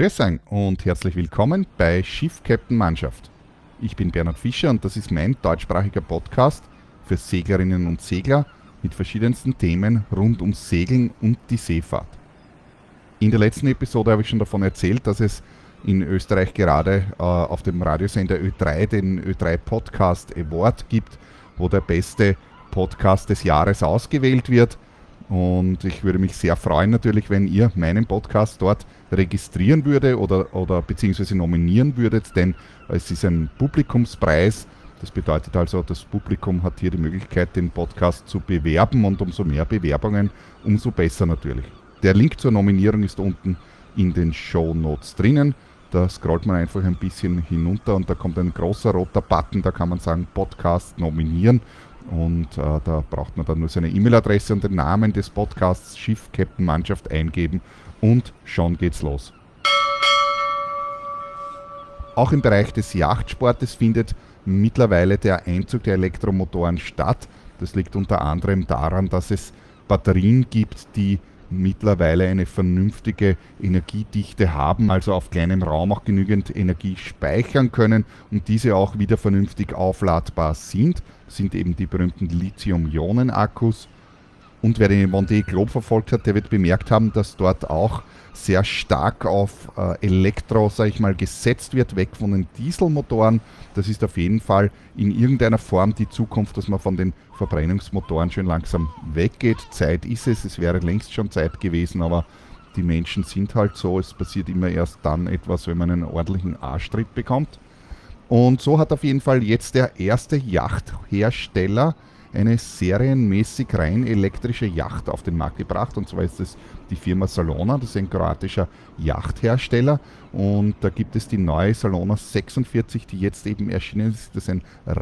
Grüß euch und herzlich willkommen bei Schiff Captain Mannschaft. Ich bin Bernhard Fischer und das ist mein deutschsprachiger Podcast für Seglerinnen und Segler mit verschiedensten Themen rund ums Segeln und die Seefahrt. In der letzten Episode habe ich schon davon erzählt, dass es in Österreich gerade auf dem Radiosender Ö3 den Ö3 Podcast Award gibt, wo der beste Podcast des Jahres ausgewählt wird. Und ich würde mich sehr freuen natürlich, wenn ihr meinen Podcast dort registrieren würde oder beziehungsweise nominieren würdet, denn es ist ein Publikumspreis. Das bedeutet also, das Publikum hat hier die Möglichkeit, den Podcast zu bewerben und umso mehr Bewerbungen, umso besser natürlich. Der Link zur Nominierung ist unten in den Shownotes drinnen. Da scrollt man einfach ein bisschen hinunter und da kommt ein großer roter Button, da kann man sagen Podcast nominieren. Und da braucht man dann nur seine E-Mail-Adresse und den Namen des Podcasts Schiff Captain Mannschaft eingeben und schon geht's los. Auch im Bereich des Yachtsportes findet mittlerweile der Einzug der Elektromotoren statt. Das liegt unter anderem daran, dass es Batterien gibt, die mittlerweile eine vernünftige Energiedichte haben, also auf kleinem Raum auch genügend Energie speichern können und diese auch wieder vernünftig aufladbar sind eben die berühmten Lithium-Ionen-Akkus. Und wer den Vendée Globe verfolgt hat, der wird bemerkt haben, dass dort auch sehr stark auf Elektro, gesetzt wird, weg von den Dieselmotoren. Das ist auf jeden Fall in irgendeiner Form die Zukunft, dass man von den Verbrennungsmotoren schön langsam weggeht. Zeit ist es, es wäre längst schon Zeit gewesen, aber die Menschen sind halt so, es passiert immer erst dann etwas, wenn man einen ordentlichen Arschtritt bekommt. Und so hat auf jeden Fall jetzt der erste Yachthersteller eine serienmäßig rein elektrische Yacht auf den Markt gebracht. Und zwar ist es die Firma Salona, das ist ein kroatischer Yachthersteller. Und da gibt es die neue Salona 46, die jetzt eben erschienen ist. Das ist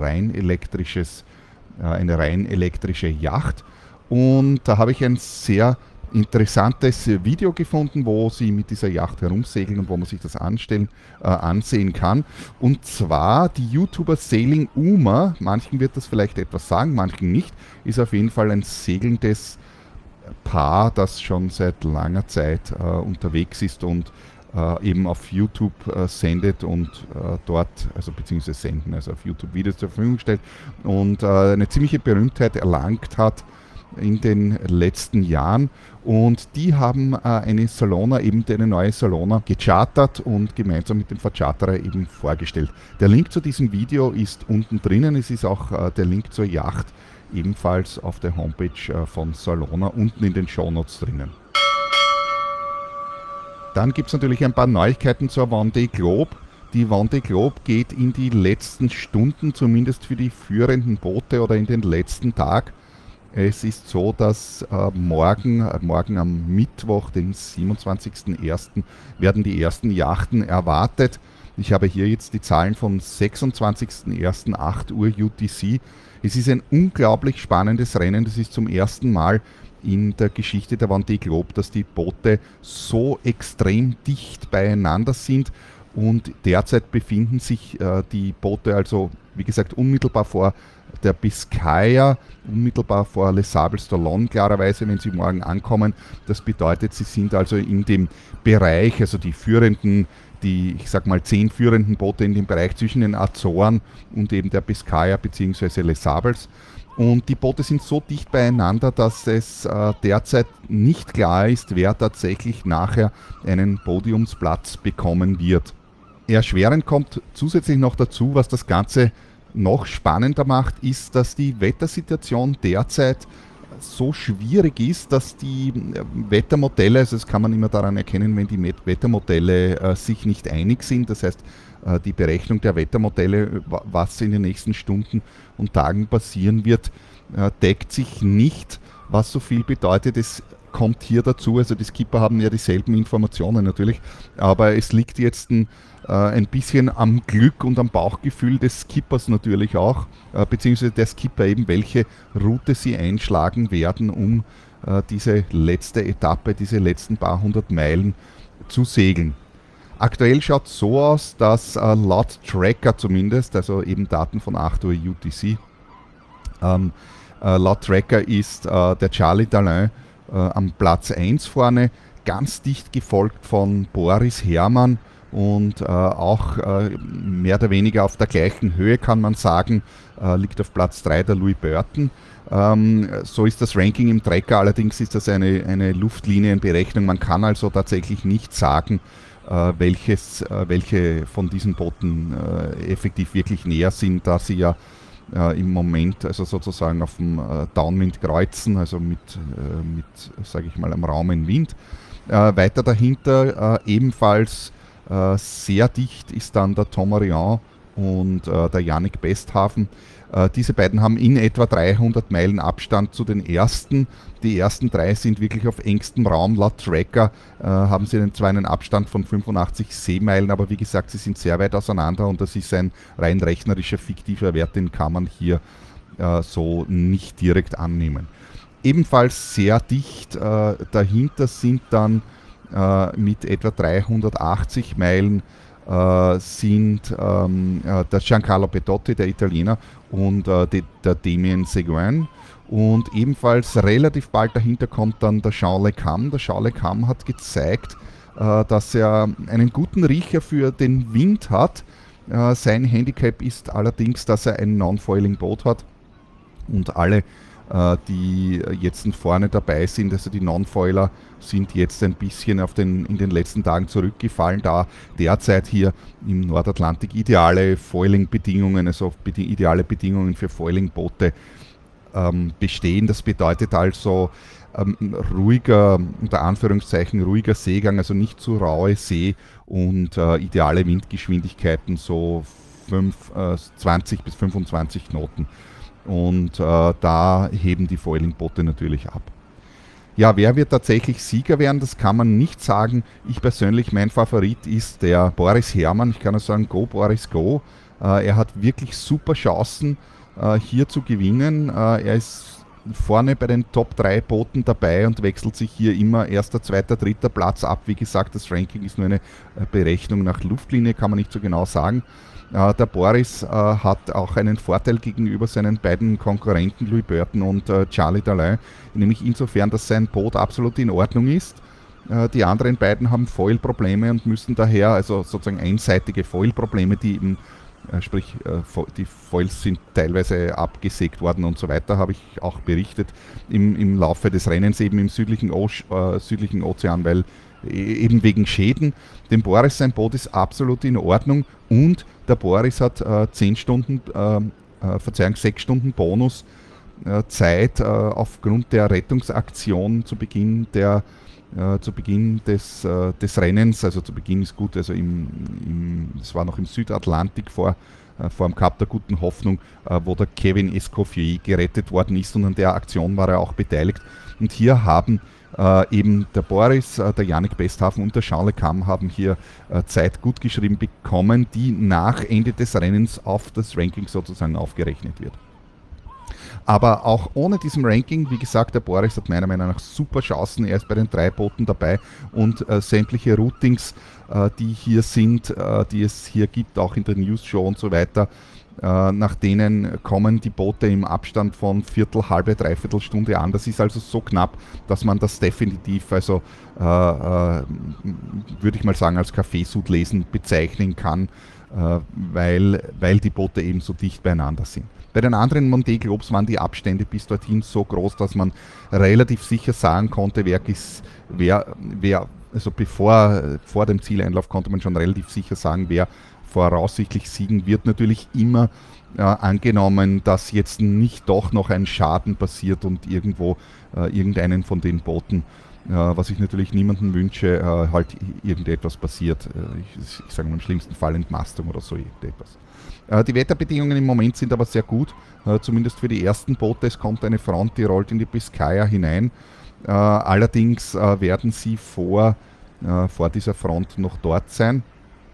eine rein elektrische Yacht. Und da habe ich ein sehr interessantes Video gefunden, wo sie mit dieser Yacht herumsegeln und wo man sich das ansehen kann. Und zwar die YouTuber Sailing Uma, manchen wird das vielleicht etwas sagen, manchen nicht, ist auf jeden Fall ein segelndes Paar, das schon seit langer Zeit unterwegs ist und eben auf YouTube sendet und dort, beziehungsweise senden, also auf YouTube Videos zur Verfügung stellt und eine ziemliche Berühmtheit erlangt hat in den letzten Jahren. Und die haben eine neue Salona gechartert und gemeinsam mit dem Vercharterer eben vorgestellt. Der Link zu diesem Video ist unten drinnen. Es ist auch der Link zur Yacht ebenfalls auf der Homepage von Salona unten in den Shownotes drinnen. Dann gibt es natürlich ein paar Neuigkeiten zur Vendée Globe. Die Vendée Globe geht in die letzten Stunden, zumindest für die führenden Boote oder in den letzten Tag. Es ist so, dass morgen am Mittwoch, den 27.01., werden die ersten Yachten erwartet. Ich habe hier jetzt die Zahlen vom 26.01., 8 Uhr UTC. Es ist ein unglaublich spannendes Rennen. Das ist zum ersten Mal in der Geschichte der Vendée Globe, dass die Boote so extrem dicht beieinander sind. Und derzeit befinden sich die Boote also, wie gesagt, unmittelbar vor der Biscaya, unmittelbar vor Les Sables d'Olonne, klarerweise, wenn sie morgen ankommen. Das bedeutet, sie sind also in dem Bereich, also die 10 führenden Boote in dem Bereich zwischen den Azoren und eben der Biscaya bzw. Les Sables. Und die Boote sind so dicht beieinander, dass es derzeit nicht klar ist, wer tatsächlich nachher einen Podiumsplatz bekommen wird. Erschwerend kommt zusätzlich noch dazu, was das Ganze noch spannender macht, ist, dass die Wettersituation derzeit so schwierig ist, dass die Wettermodelle, also das kann man immer daran erkennen, wenn die Wettermodelle sich nicht einig sind, das heißt die Berechnung der Wettermodelle, was in den nächsten Stunden und Tagen passieren wird, deckt sich nicht, was so viel bedeutet, es kommt hier dazu, also die Skipper haben ja dieselben Informationen natürlich, aber es liegt jetzt ein bisschen am Glück und am Bauchgefühl des Skippers natürlich auch, beziehungsweise der Skipper eben, welche Route sie einschlagen werden, um diese letzte Etappe, diese letzten paar hundert Meilen zu segeln. Aktuell schaut es so aus, dass laut Tracker zumindest, also eben Daten von 8 Uhr UTC, laut Tracker ist der Charlie Dalin am Platz 1 vorne, ganz dicht gefolgt von Boris Herrmann und auch mehr oder weniger auf der gleichen Höhe, kann man sagen, liegt auf Platz 3 der Louis Burton. So ist das Ranking im Trecker, allerdings ist das eine Luftlinienberechnung. Man kann also tatsächlich nicht sagen, welche von diesen Booten effektiv wirklich näher sind, da sie ja im Moment also sozusagen auf dem Downwind kreuzen, also mit sage ich mal, am raumen Wind. Weiter dahinter ebenfalls sehr dicht ist dann der Tom Orion und der Yannick Besthafen. Diese beiden haben in etwa 300 Meilen Abstand zu den ersten. Die ersten drei sind wirklich auf engstem Raum. Laut Tracker haben sie zwar einen Abstand von 85 Seemeilen, aber wie gesagt, sie sind sehr weit auseinander und das ist ein rein rechnerischer, fiktiver Wert, den kann man hier so nicht direkt annehmen. Ebenfalls sehr dicht dahinter sind dann mit etwa 380 Meilen sind der Giancarlo Petotti, der Italiener, und der Damien Seguin. Und ebenfalls relativ bald dahinter kommt dann der Jean Le Cam. Der Jean Le Cam hat gezeigt, dass er einen guten Riecher für den Wind hat. Sein Handicap ist allerdings, dass er ein Non-Foiling-Boot hat und alle die jetzt vorne dabei sind, also die Non-Foiler, sind jetzt ein bisschen in den letzten Tagen zurückgefallen, da derzeit hier im Nordatlantik ideale Foiling-Bedingungen, also ideale Bedingungen für Foiling-Boote bestehen. Das bedeutet also ruhiger, unter Anführungszeichen ruhiger Seegang, also nicht zu raue See und ideale Windgeschwindigkeiten, so 20 bis 25 Knoten. Und da heben die Foiling-Boote natürlich ab. Ja, wer wird tatsächlich Sieger werden, das kann man nicht sagen. Ich persönlich, mein Favorit ist der Boris Herrmann. Ich kann nur sagen, go Boris, go. Er hat wirklich super Chancen, hier zu gewinnen. Er ist vorne bei den Top 3 Booten dabei und wechselt sich hier immer erster, zweiter, dritter Platz ab. Wie gesagt, das Ranking ist nur eine Berechnung nach Luftlinie, kann man nicht so genau sagen. Der Boris hat auch einen Vorteil gegenüber seinen beiden Konkurrenten Louis Burton und Charlie Dalin, nämlich insofern, dass sein Boot absolut in Ordnung ist. Die anderen beiden haben Foil-Probleme und müssen daher, also sozusagen einseitige Foil-Probleme, die eben, sprich die Foils sind teilweise abgesägt worden und so weiter, habe ich auch berichtet im Laufe des Rennens eben im südlichen Ozean, weil eben wegen Schäden. Dem Boris sein Boot ist absolut in Ordnung und der Boris hat 6 Stunden Bonus Zeit aufgrund der Rettungsaktion zu Beginn des Rennens, also zu Beginn ist gut, also es war noch im Südatlantik vor dem Kap der Guten Hoffnung, wo der Kevin Escoffier gerettet worden ist und an der Aktion war er auch beteiligt. Und hier haben eben der Boris, der Yannick Besthafen und der Jean Le Cam haben hier Zeit gut geschrieben bekommen, die nach Ende des Rennens auf das Ranking sozusagen aufgerechnet wird. Aber auch ohne diesem Ranking, wie gesagt, der Boris hat meiner Meinung nach super Chancen, er ist bei den 3 Booten dabei und sämtliche Routings, die hier sind, die es hier gibt, auch in der News Show und so weiter, nach denen kommen die Boote im Abstand von halbe, dreiviertel Stunde an. Das ist also so knapp, dass man das definitiv, also würde ich mal sagen, als Kaffeesudlesen bezeichnen kann, weil die Boote eben so dicht beieinander sind. Bei den anderen Monte Globes waren die Abstände bis dorthin so groß, dass man relativ sicher sagen konnte, also vor dem Zieleinlauf konnte man schon relativ sicher sagen, wer voraussichtlich siegen wird. Natürlich immer angenommen, dass jetzt nicht doch noch ein Schaden passiert und irgendwo irgendeinen von den Booten, was ich natürlich niemandem wünsche, halt irgendetwas passiert. Ich sage mal im schlimmsten Fall Entmastung oder so irgendetwas. Die Wetterbedingungen im Moment sind aber sehr gut, zumindest für die ersten Boote. Es kommt eine Front, die rollt in die Biskaya hinein. Allerdings werden sie vor dieser Front noch dort sein.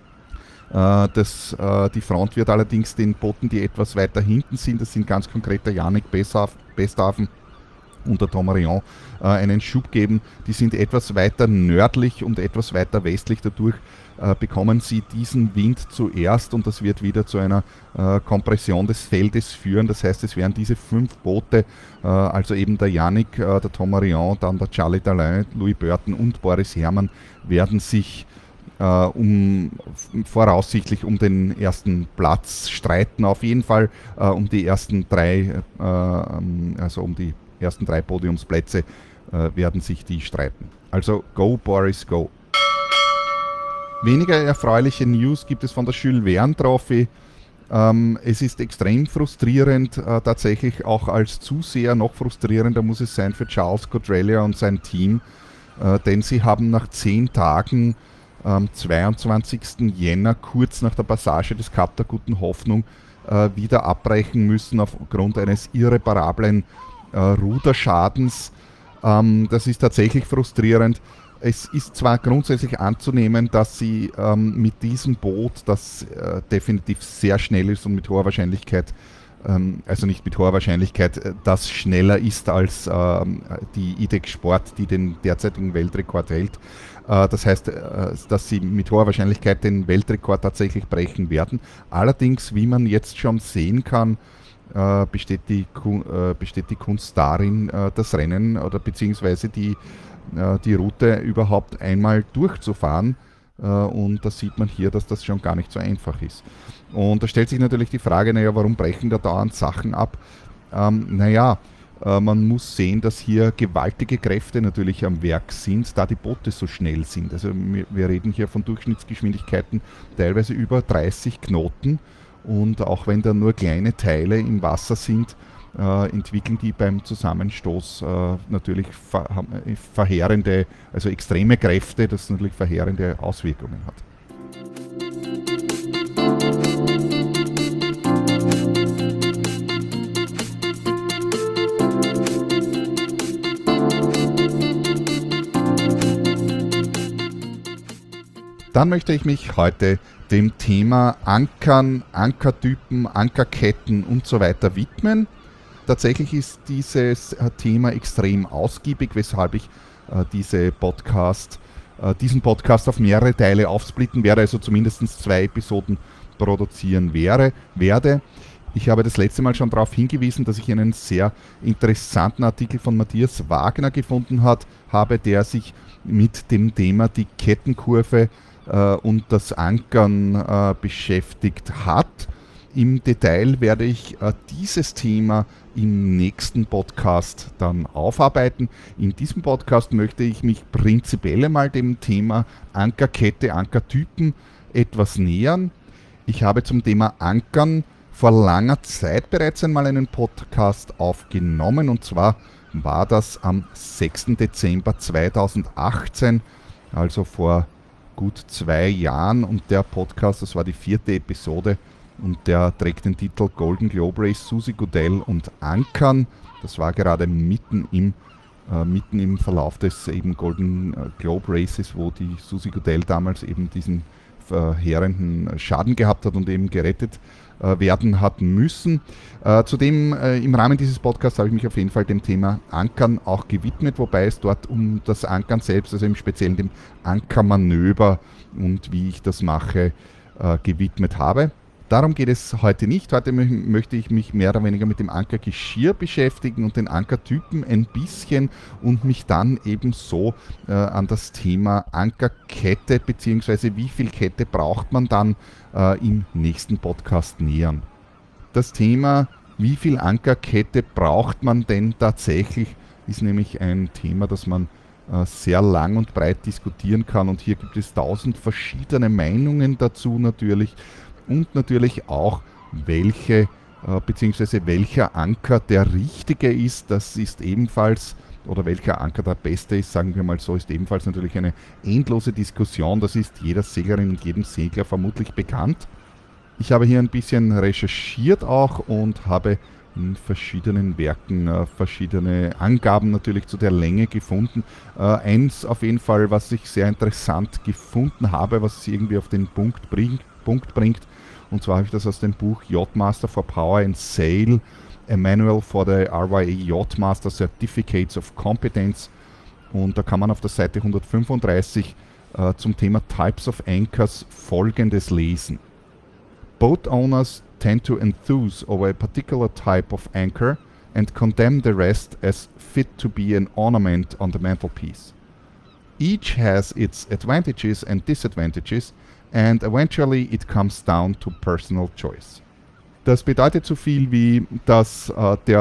Die Front wird allerdings den Booten, die etwas weiter hinten sind, das sind ganz konkret der Yannick Besthafen und der Tomarion einen Schub geben. Die sind etwas weiter nördlich und etwas weiter westlich. Dadurch bekommen sie diesen Wind zuerst und das wird wieder zu einer Kompression des Feldes führen. Das heißt, es werden diese 5 Boote, also eben der Yannick, der Tomarion, dann der Charlie Dalin, Louis Burton und Boris Herrmann, werden sich voraussichtlich um den ersten Platz streiten. Auf jeden Fall um die ersten 3, also um die ersten 3 Podiumsplätze werden sich die streiten. Also go Boris, go! Weniger erfreuliche News gibt es von der Jules Verne Trophy. Es ist extrem frustrierend, tatsächlich auch als Zuseher noch frustrierender muss es sein für Charles Codrelia und sein Team, denn sie haben nach 10 Tagen am 22. Jänner, kurz nach der Passage des Kap der Guten Hoffnung, wieder abbrechen müssen aufgrund eines irreparablen Ruderschadens. Das ist tatsächlich frustrierend. Es ist zwar grundsätzlich anzunehmen, dass sie mit diesem Boot, das definitiv sehr schnell ist und mit hoher Wahrscheinlichkeit, also nicht mit hoher Wahrscheinlichkeit, das schneller ist als die IDEC Sport, die den derzeitigen Weltrekord hält. Das heißt, dass sie mit hoher Wahrscheinlichkeit den Weltrekord tatsächlich brechen werden. Allerdings, wie man jetzt schon sehen kann, besteht die Kunst darin, das Rennen oder beziehungsweise die Route überhaupt einmal durchzufahren. Und da sieht man hier, dass das schon gar nicht so einfach ist. Und da stellt sich natürlich die Frage, warum brechen da dauernd Sachen ab? Man muss sehen, dass hier gewaltige Kräfte natürlich am Werk sind, da die Boote so schnell sind. Also wir reden hier von Durchschnittsgeschwindigkeiten teilweise über 30 Knoten. Und auch wenn da nur kleine Teile im Wasser sind, entwickeln die beim Zusammenstoß natürlich verheerende, also extreme Kräfte, das natürlich verheerende Auswirkungen hat. Dann möchte ich mich heute dem Thema Ankern, Ankertypen, Ankerketten und so weiter widmen. Tatsächlich ist dieses Thema extrem ausgiebig, weshalb ich diesen Podcast auf mehrere Teile aufsplitten werde, also zumindest 2 Episoden produzieren werde. Ich habe das letzte Mal schon darauf hingewiesen, dass ich einen sehr interessanten Artikel von Matthias Wagner gefunden habe, der sich mit dem Thema die Kettenkurve und das Ankern beschäftigt hat. Im Detail werde ich dieses Thema im nächsten Podcast dann aufarbeiten. In diesem Podcast möchte ich mich prinzipiell einmal dem Thema Ankerkette, Ankertypen etwas nähern. Ich habe zum Thema Ankern vor langer Zeit bereits einmal einen Podcast aufgenommen, und zwar war das am 6. Dezember 2018, also vor gut 2 Jahren, und der Podcast, das war die 4. Episode und der trägt den Titel Golden Globe Race, Suzy Goodell und Ankern. Das war gerade mitten im Verlauf des eben Golden Globe Races, wo die Suzy Goodell damals eben diesen verheerenden Schaden gehabt hat und eben gerettet werden hat müssen. Zudem im Rahmen dieses Podcasts habe ich mich auf jeden Fall dem Thema Ankern auch gewidmet, wobei es dort um das Ankern selbst, also im Speziellen dem Ankermanöver und wie ich das mache, gewidmet habe. Darum geht es heute nicht. Heute möchte ich mich mehr oder weniger mit dem Ankergeschirr beschäftigen und den Ankertypen ein bisschen und mich dann ebenso an das Thema Ankerkette bzw. wie viel Kette braucht man dann im nächsten Podcast nähern. Das Thema, wie viel Ankerkette braucht man denn tatsächlich, ist nämlich ein Thema, das man sehr lang und breit diskutieren kann, und hier gibt es 1000 verschiedene Meinungen dazu natürlich. Und natürlich auch, welcher Anker der richtige ist, das ist ebenfalls, oder welcher Anker der beste ist, sagen wir mal so, ist ebenfalls natürlich eine endlose Diskussion. Das ist jeder Seglerin und jedem Segler vermutlich bekannt. Ich habe hier ein bisschen recherchiert auch und habe in verschiedenen Werken verschiedene Angaben natürlich zu der Länge gefunden. Eins auf jeden Fall, was ich sehr interessant gefunden habe, was es irgendwie auf den Punkt bringt. Und zwar habe ich das aus dem Buch Yachtmaster for Power and Sail A Manual for the RYA Yachtmaster Certificates of Competence. Und da kann man auf der Seite 135 zum Thema Types of Anchors Folgendes lesen. Boat owners tend to enthuse over a particular type of anchor and condemn the rest as fit to be an ornament on the mantelpiece. Each has its advantages and disadvantages, and eventually it comes down to personal choice. Das bedeutet so viel wie, dass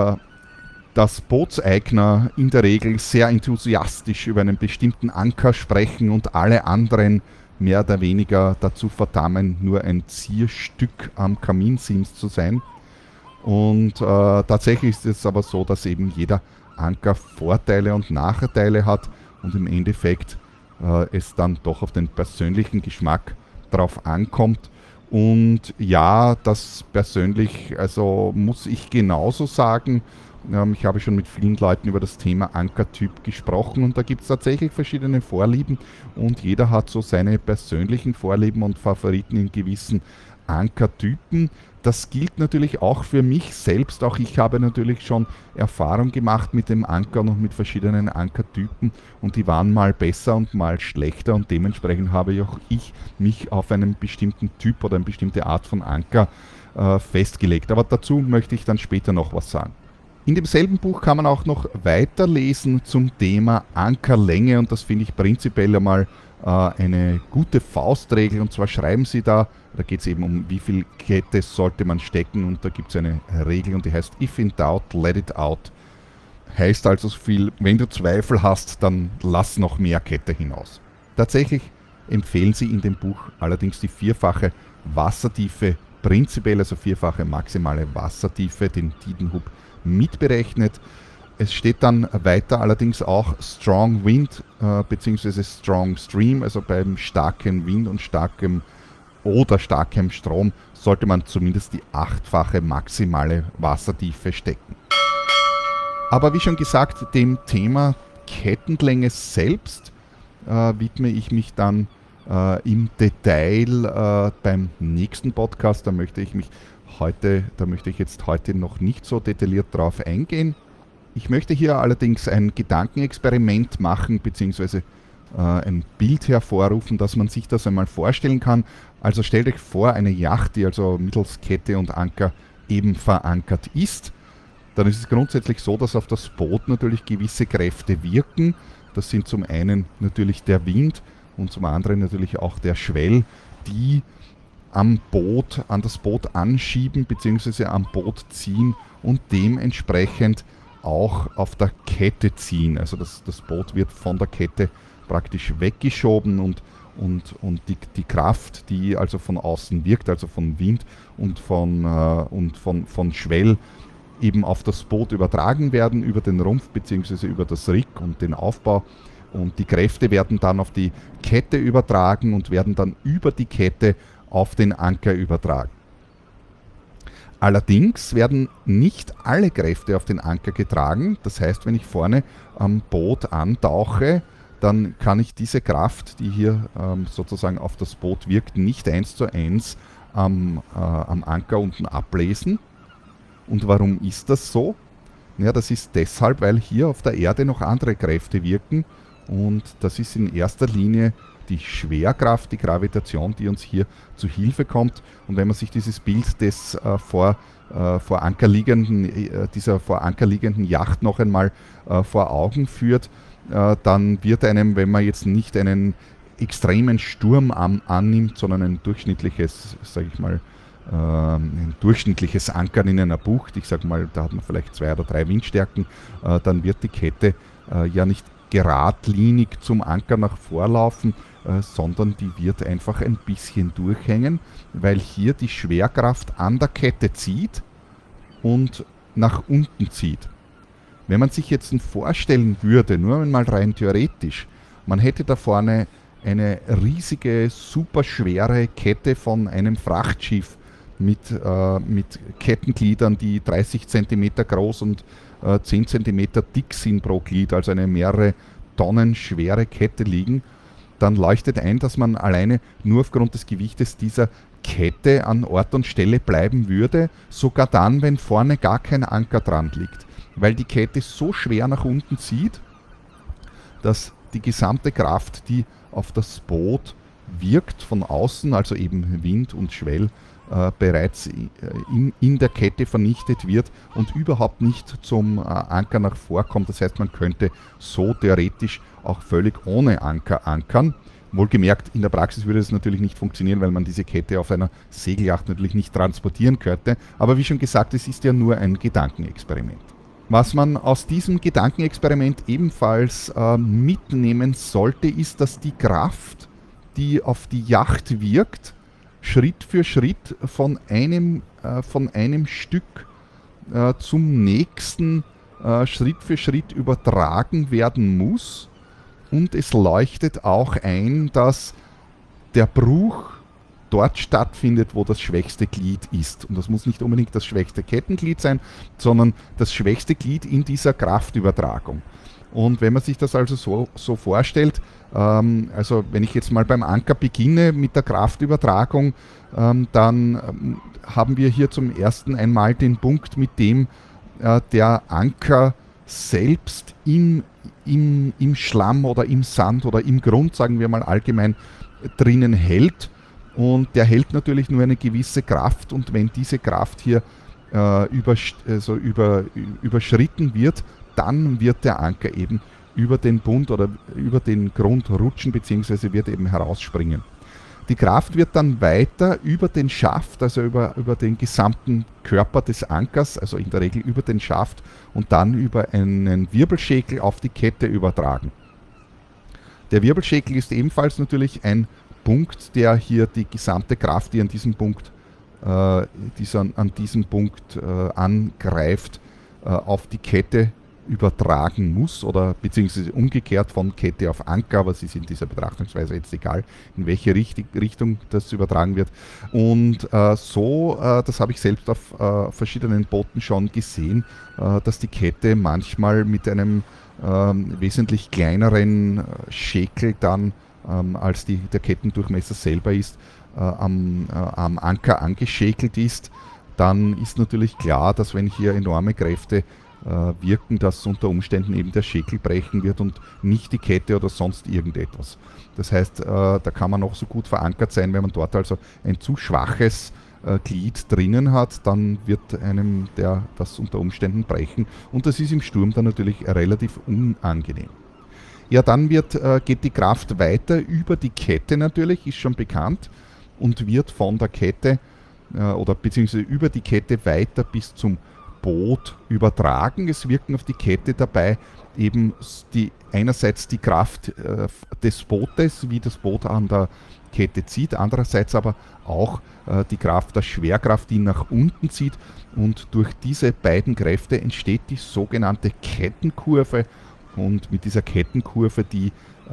das Bootseigner in der Regel sehr enthusiastisch über einen bestimmten Anker sprechen und alle anderen mehr oder weniger dazu verdammen, nur ein Zierstück am Kaminsims zu sein. Und tatsächlich ist es aber so, dass eben jeder Anker Vorteile und Nachteile hat und im Endeffekt es dann doch auf den persönlichen Geschmack drauf ankommt. Und ja, das persönlich, also muss ich genauso sagen. Ich habe schon mit vielen Leuten über das Thema Ankertyp gesprochen und da gibt es tatsächlich verschiedene Vorlieben und jeder hat so seine persönlichen Vorlieben und Favoriten in gewissen Ankertypen. Das gilt natürlich auch für mich selbst. Auch ich habe natürlich schon Erfahrung gemacht mit dem Ankern und mit verschiedenen Ankertypen und die waren mal besser und mal schlechter und dementsprechend habe auch ich mich auf einen bestimmten Typ oder eine bestimmte Art von Anker festgelegt. Aber dazu möchte ich dann später noch was sagen. In demselben Buch kann man auch noch weiterlesen zum Thema Ankerlänge und das finde ich prinzipiell einmal eine gute Faustregel und zwar schreiben sie da geht es eben um wie viel Kette sollte man stecken und da gibt es eine Regel und die heißt If in doubt, let it out. Heißt also so viel, wenn du Zweifel hast, dann lass noch mehr Kette hinaus. Tatsächlich empfehlen sie in dem Buch allerdings die vierfache Wassertiefe prinzipiell, also vierfache maximale Wassertiefe, den Tidenhub mitberechnet. Es steht dann weiter allerdings auch Strong Wind bzw. Strong Stream, also beim starken Wind und starkem Strom sollte man zumindest die 8-fache maximale Wassertiefe stecken. Aber wie schon gesagt, dem Thema Kettenlänge selbst widme ich mich dann im Detail beim nächsten Podcast. Da möchte ich jetzt heute noch nicht so detailliert drauf eingehen. Ich möchte hier allerdings ein Gedankenexperiment machen, beziehungsweise ein Bild hervorrufen, dass man sich das einmal vorstellen kann. Also stellt euch vor, eine Yacht, die also mittels Kette und Anker eben verankert ist. Dann ist es grundsätzlich so, dass auf das Boot natürlich gewisse Kräfte wirken. Das sind zum einen natürlich der Wind und zum anderen natürlich auch der Schwell, die an das Boot anschieben bzw. am Boot ziehen und dementsprechend auch auf der Kette ziehen. Also das Boot wird von der Kette praktisch weggeschoben und die Kraft, die also von außen wirkt, also von Wind und von Schwell, eben auf das Boot übertragen werden, über den Rumpf bzw. über das Rig und den Aufbau. Und die Kräfte werden dann auf die Kette übertragen und werden dann über die Kette auf den Anker übertragen. Allerdings werden nicht alle Kräfte auf den Anker getragen. Das heißt, wenn ich vorne am Boot antauche, dann kann ich diese Kraft, die hier sozusagen auf das Boot wirkt, nicht 1:1 am Anker unten ablesen. Und warum ist das so? Ja, das ist deshalb, weil hier auf der Erde noch andere Kräfte wirken und das ist in erster Linie die Schwerkraft, die Gravitation, die uns hier zu Hilfe kommt. Und wenn man sich dieses Bild des vor Anker liegenden Yacht noch einmal vor Augen führt, dann wird einem, wenn man jetzt nicht einen extremen Sturm annimmt, sondern ein durchschnittliches, ein durchschnittliches Ankern in einer Bucht, ich sage mal, da hat man vielleicht 2 oder 3 Windstärken, dann wird die Kette ja nicht geradlinig zum Anker nach vorlaufen, sondern die wird einfach ein bisschen durchhängen, weil hier die Schwerkraft an der Kette zieht und nach unten zieht. Wenn man sich jetzt vorstellen würde, nur einmal rein theoretisch, man hätte da vorne eine riesige, superschwere Kette von einem Frachtschiff mit Kettengliedern, die 30 cm groß und 10 cm dick sind pro Glied, also eine mehrere Tonnen schwere Kette liegen, dann leuchtet ein, dass man alleine nur aufgrund des Gewichtes dieser Kette an Ort und Stelle bleiben würde, sogar dann, wenn vorne gar kein Anker dran liegt. Weil die Kette so schwer nach unten zieht, dass die gesamte Kraft, die auf das Boot wirkt von außen, also eben Wind und Schwell, bereits in der Kette vernichtet wird und überhaupt nicht zum Anker nach vorkommt. Das heißt, man könnte so theoretisch auch völlig ohne Anker ankern. Wohlgemerkt, in der Praxis würde es natürlich nicht funktionieren, weil man diese Kette auf einer Segelyacht natürlich nicht transportieren könnte. Aber wie schon gesagt, es ist ja nur ein Gedankenexperiment. Was man aus diesem Gedankenexperiment ebenfalls mitnehmen sollte, ist, dass die Kraft, die auf die Yacht wirkt, Schritt für Schritt von einem Stück zum nächsten Schritt für Schritt übertragen werden muss. Und es leuchtet auch ein, dass der Bruch dort stattfindet, wo das schwächste Glied ist. Und das muss nicht unbedingt das schwächste Kettenglied sein, sondern das schwächste Glied in dieser Kraftübertragung. Und wenn man sich das also so vorstellt, also wenn ich jetzt mal beim Anker beginne mit der Kraftübertragung, dann haben wir hier zum ersten einmal den Punkt, mit dem der Anker selbst im Schlamm oder im Sand oder im Grund, sagen wir mal allgemein, drinnen hält. Und der hält natürlich nur eine gewisse Kraft, und wenn diese Kraft hier überschritten wird, dann wird der Anker eben über den Bund oder über den Grund rutschen bzw. wird eben herausspringen. Die Kraft wird dann weiter über den Schaft, also über den gesamten Körper des Ankers, also in der Regel über den Schaft und dann über einen Wirbelschäkel auf die Kette übertragen. Der Wirbelschäkel ist ebenfalls natürlich ein Punkt, der hier die gesamte Kraft, die an diesem Punkt, angreift, auf die Kette übertragen muss oder beziehungsweise umgekehrt von Kette auf Anker, aber es ist in dieser Betrachtungsweise jetzt egal, in welche Richtung das übertragen wird. Und das habe ich selbst auf verschiedenen Booten schon gesehen, dass die Kette manchmal mit einem wesentlich kleineren Schäkel dann, als der Kettendurchmesser selber ist, am Anker angeschäkelt ist. Dann ist natürlich klar, dass wenn hier enorme Kräfte wirken, dass unter Umständen eben der Schäkel brechen wird und nicht die Kette oder sonst irgendetwas. Das heißt, da kann man noch so gut verankert sein, wenn man dort also ein zu schwaches Glied drinnen hat, dann wird einem das unter Umständen brechen, und das ist im Sturm dann natürlich relativ unangenehm. Ja, dann geht die Kraft weiter über die Kette natürlich, ist schon bekannt, und wird von der Kette oder beziehungsweise über die Kette weiter bis zum Boot übertragen. Es wirken auf die Kette dabei eben einerseits die Kraft des Bootes, wie das Boot an der Kette zieht, andererseits aber auch die Kraft der Schwerkraft, die nach unten zieht, und durch diese beiden Kräfte entsteht die sogenannte Kettenkurve, und mit dieser Kettenkurve, die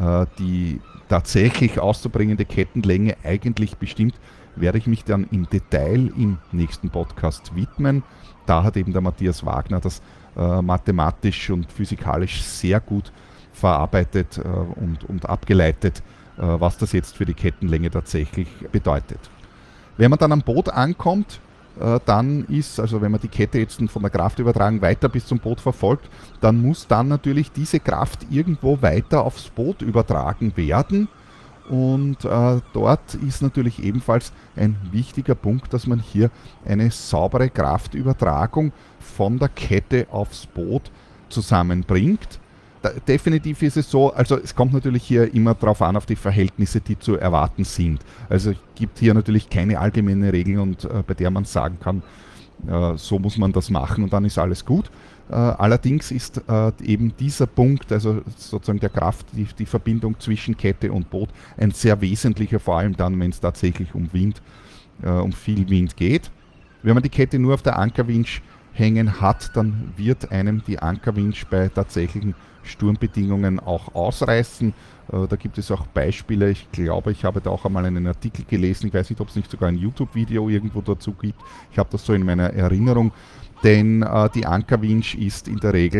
tatsächlich auszubringende Kettenlänge eigentlich bestimmt, werde ich mich dann im Detail im nächsten Podcast widmen. Da hat eben der Matthias Wagner das mathematisch und physikalisch sehr gut verarbeitet und abgeleitet, was das jetzt für die Kettenlänge tatsächlich bedeutet. Wenn man dann am Boot ankommt, dann ist, also wenn man die Kette jetzt von der Kraftübertragung weiter bis zum Boot verfolgt, dann muss dann natürlich diese Kraft irgendwo weiter aufs Boot übertragen werden. Und dort ist natürlich ebenfalls ein wichtiger Punkt, dass man hier eine saubere Kraftübertragung von der Kette aufs Boot zusammenbringt. Definitiv ist es so, also es kommt natürlich hier immer darauf an, auf die Verhältnisse, die zu erwarten sind. Also es gibt hier natürlich keine allgemeine Regel, und bei der man sagen kann, so muss man das machen und dann ist alles gut. Allerdings ist eben dieser Punkt, also sozusagen der Kraft, die Verbindung zwischen Kette und Boot, ein sehr wesentlicher, vor allem dann, wenn es tatsächlich um viel Wind geht. Wenn man die Kette nur auf der Ankerwinch hängen hat, dann wird einem die Ankerwinch bei tatsächlichen Sturmbedingungen auch ausreißen. Da gibt es auch Beispiele. Ich glaube, ich habe da auch einmal einen Artikel gelesen. Ich weiß nicht, ob es nicht sogar ein YouTube-Video irgendwo dazu gibt. Ich habe das so in meiner Erinnerung. Denn die Ankerwinch ist in der Regel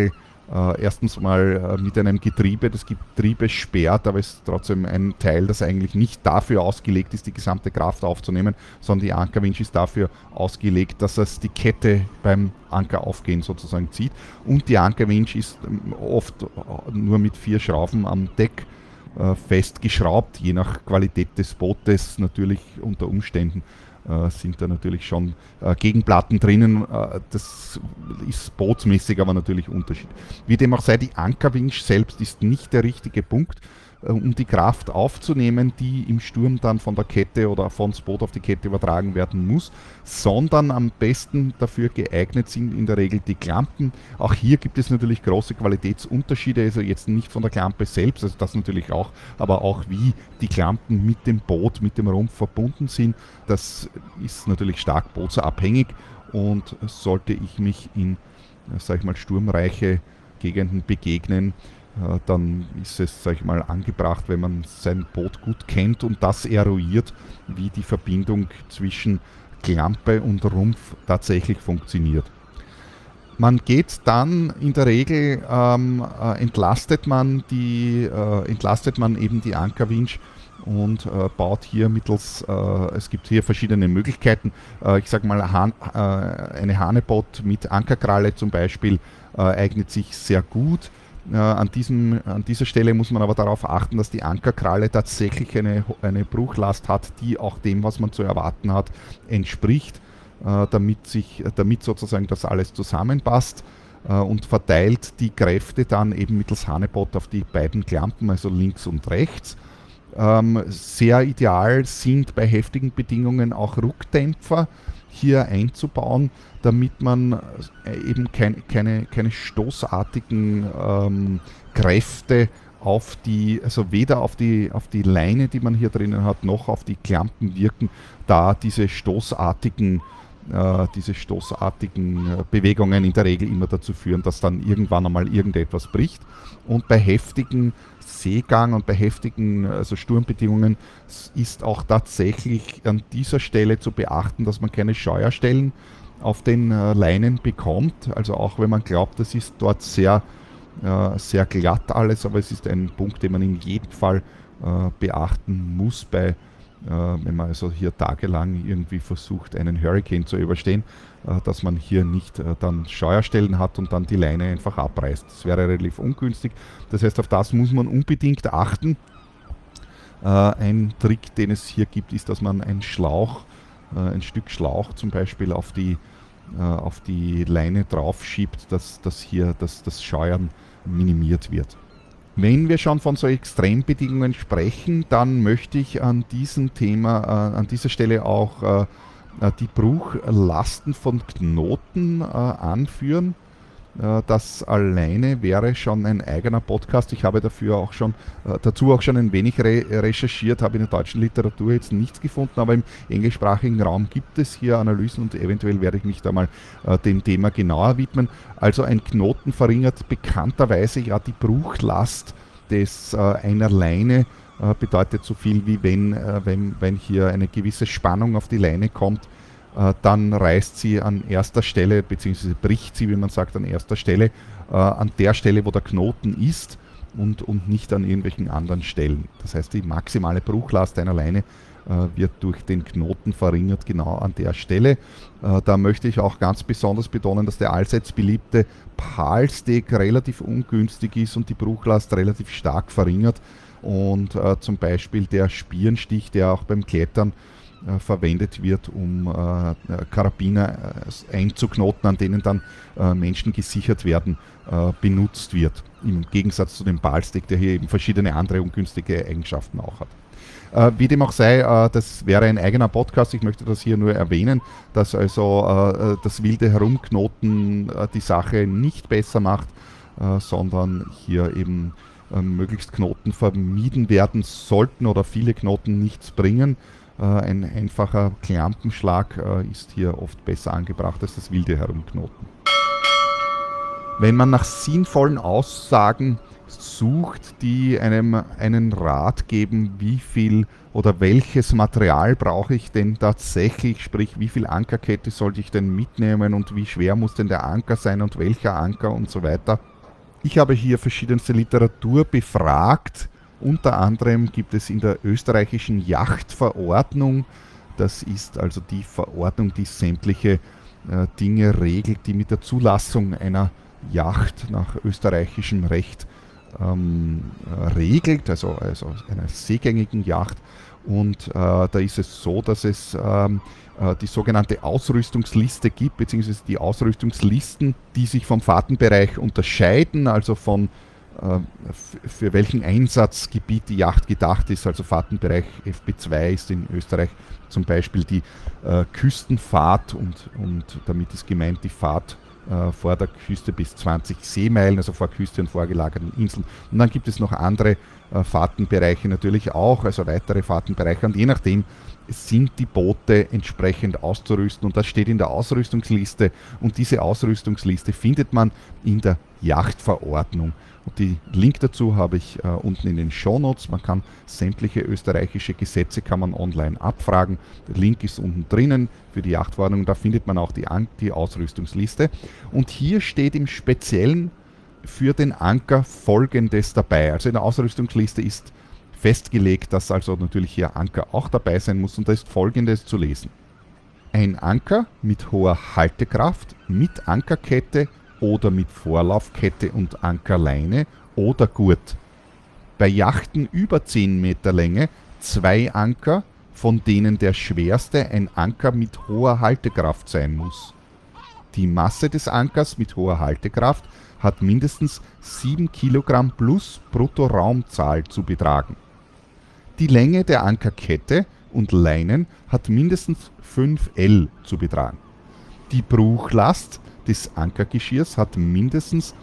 Erstens mal mit einem Getriebe, das Getriebe sperrt, aber es ist trotzdem ein Teil, das eigentlich nicht dafür ausgelegt ist, die gesamte Kraft aufzunehmen, sondern die Ankerwinch ist dafür ausgelegt, dass es die Kette beim Ankeraufgehen sozusagen zieht. Und die Ankerwinch ist oft nur mit 4 Schrauben am Deck festgeschraubt, je nach Qualität des Bootes natürlich unter Umständen sind da natürlich schon Gegenplatten drinnen. Das ist bootsmäßig aber natürlich Unterschied. Wie dem auch sei, die Ankerwinch selbst ist nicht der richtige Punkt, um die Kraft aufzunehmen, die im Sturm dann von der Kette oder von das Boot auf die Kette übertragen werden muss, sondern am besten dafür geeignet sind in der Regel die Klampen. Auch hier gibt es natürlich große Qualitätsunterschiede, also jetzt nicht von der Klampe selbst, also das natürlich auch, aber auch wie die Klampen mit dem Boot, mit dem Rumpf verbunden sind. Das ist natürlich stark bootsabhängig und sollte ich mich in, sag ich mal, sturmreiche Gegenden begegnen, dann ist es, sag ich mal, angebracht, wenn man sein Boot gut kennt und das eruiert, wie die Verbindung zwischen Klampe und Rumpf tatsächlich funktioniert. Man geht dann in der Regel, entlastet man eben die Ankerwinch und baut hier mittels, es gibt hier verschiedene Möglichkeiten, ich sage mal eine Hanebot mit Ankerkralle zum Beispiel eignet sich sehr gut. An dieser Stelle muss man aber darauf achten, dass die Ankerkralle tatsächlich eine Bruchlast hat, die auch dem, was man zu erwarten hat, entspricht, damit sozusagen das alles zusammenpasst und verteilt die Kräfte dann eben mittels Hanebot auf die beiden Klampen, also links und rechts. Sehr ideal sind bei heftigen Bedingungen auch Ruckdämpfer hier einzubauen, damit man eben keine stoßartigen Kräfte also weder auf die Leine, die man hier drinnen hat, noch auf die Klampen wirken, da diese stoßartigen Bewegungen in der Regel immer dazu führen, dass dann irgendwann einmal irgendetwas bricht. Und bei heftigen Seegang und bei heftigen Sturmbedingungen ist auch tatsächlich an dieser Stelle zu beachten, dass man keine Scheuerstellen auf den Leinen bekommt. Also auch wenn man glaubt, das ist dort sehr glatt alles, aber es ist ein Punkt, den man in jedem Fall beachten muss, wenn man also hier tagelang irgendwie versucht, einen Hurricane zu überstehen, dass man hier nicht dann Scheuerstellen hat und dann die Leine einfach abreißt. Das wäre relativ ungünstig. Das heißt, auf das muss man unbedingt achten. Ein Trick, den es hier gibt, ist, dass man ein Stück Schlauch zum Beispiel auf die Leine draufschiebt, dass hier das Scheuern minimiert wird. Wenn wir schon von so Extrembedingungen sprechen, dann möchte ich an dieser Stelle auch die Bruchlasten von Knoten anführen. Das alleine wäre schon ein eigener Podcast. Ich habe dazu auch schon ein wenig recherchiert, habe in der deutschen Literatur jetzt nichts gefunden, aber im englischsprachigen Raum gibt es hier Analysen und eventuell werde ich mich da mal dem Thema genauer widmen. Also ein Knoten verringert bekannterweise ja die Bruchlast einer Leine, bedeutet so viel wie wenn hier eine gewisse Spannung auf die Leine kommt, dann reißt sie an erster Stelle, beziehungsweise bricht sie, wie man sagt, an erster Stelle, an der Stelle, wo der Knoten ist und nicht an irgendwelchen anderen Stellen. Das heißt, die maximale Bruchlast einer Leine wird durch den Knoten verringert, genau an der Stelle. Da möchte ich auch ganz besonders betonen, dass der allseits beliebte Palstick relativ ungünstig ist und die Bruchlast relativ stark verringert. Und zum Beispiel der Spierenstich, der auch beim Klettern verwendet wird, um Karabiner einzuknoten, an denen dann Menschen gesichert werden, benutzt wird. Im Gegensatz zu dem Ballstick, der hier eben verschiedene andere ungünstige Eigenschaften auch hat. Wie dem auch sei, das wäre ein eigener Podcast, ich möchte das hier nur erwähnen, dass also das wilde Herumknoten die Sache nicht besser macht, sondern hier eben möglichst Knoten vermieden werden sollten oder viele Knoten nichts bringen. Ein einfacher Klampenschlag ist hier oft besser angebracht als das wilde Herumknoten. Wenn man nach sinnvollen Aussagen sucht, die einem einen Rat geben, wie viel oder welches Material brauche ich denn tatsächlich, sprich wie viel Ankerkette sollte ich denn mitnehmen und wie schwer muss denn der Anker sein und welcher Anker und so weiter, Ich habe hier verschiedenste Literatur befragt. Unter anderem gibt es in der österreichischen Yachtverordnung, das ist also die Verordnung, die sämtliche Dinge regelt, die mit der Zulassung einer Yacht nach österreichischem Recht regelt, also einer seegängigen Yacht. Und da ist es so, dass es die sogenannte Ausrüstungsliste gibt, beziehungsweise die Ausrüstungslisten, die sich vom Fahrtenbereich unterscheiden, also von für welchen Einsatzgebiet die Yacht gedacht ist. Also Fahrtenbereich FB2 ist in Österreich zum Beispiel die Küstenfahrt und damit ist gemeint die Fahrt vor der Küste bis 20 Seemeilen, also vor Küste und vorgelagerten Inseln. Und dann gibt es noch andere Fahrtenbereiche natürlich auch, also weitere Fahrtenbereiche, und je nachdem sind die Boote entsprechend auszurüsten, und das steht in der Ausrüstungsliste, und diese Ausrüstungsliste findet man in der Yachtverordnung. Und den Link dazu habe ich unten in den Shownotes. Man kann sämtliche österreichische Gesetze kann man online abfragen. Der Link ist unten drinnen für die Yachtverordnung. Da findet man auch die Ausrüstungsliste. Und hier steht im Speziellen für den Anker Folgendes dabei. Also in der Ausrüstungsliste ist festgelegt, dass also natürlich hier Anker auch dabei sein muss, und da ist Folgendes zu lesen. Ein Anker mit hoher Haltekraft, mit Ankerkette oder mit Vorlaufkette und Ankerleine oder Gurt. Bei Yachten über 10 Meter Länge 2 Anker, von denen der schwerste ein Anker mit hoher Haltekraft sein muss. Die Masse des Ankers mit hoher Haltekraft hat mindestens 7 Kilogramm plus Bruttoraumzahl zu betragen. Die Länge der Ankerkette und Leinen hat mindestens 5 L zu betragen. Die Bruchlast des Ankergeschirrs hat mindestens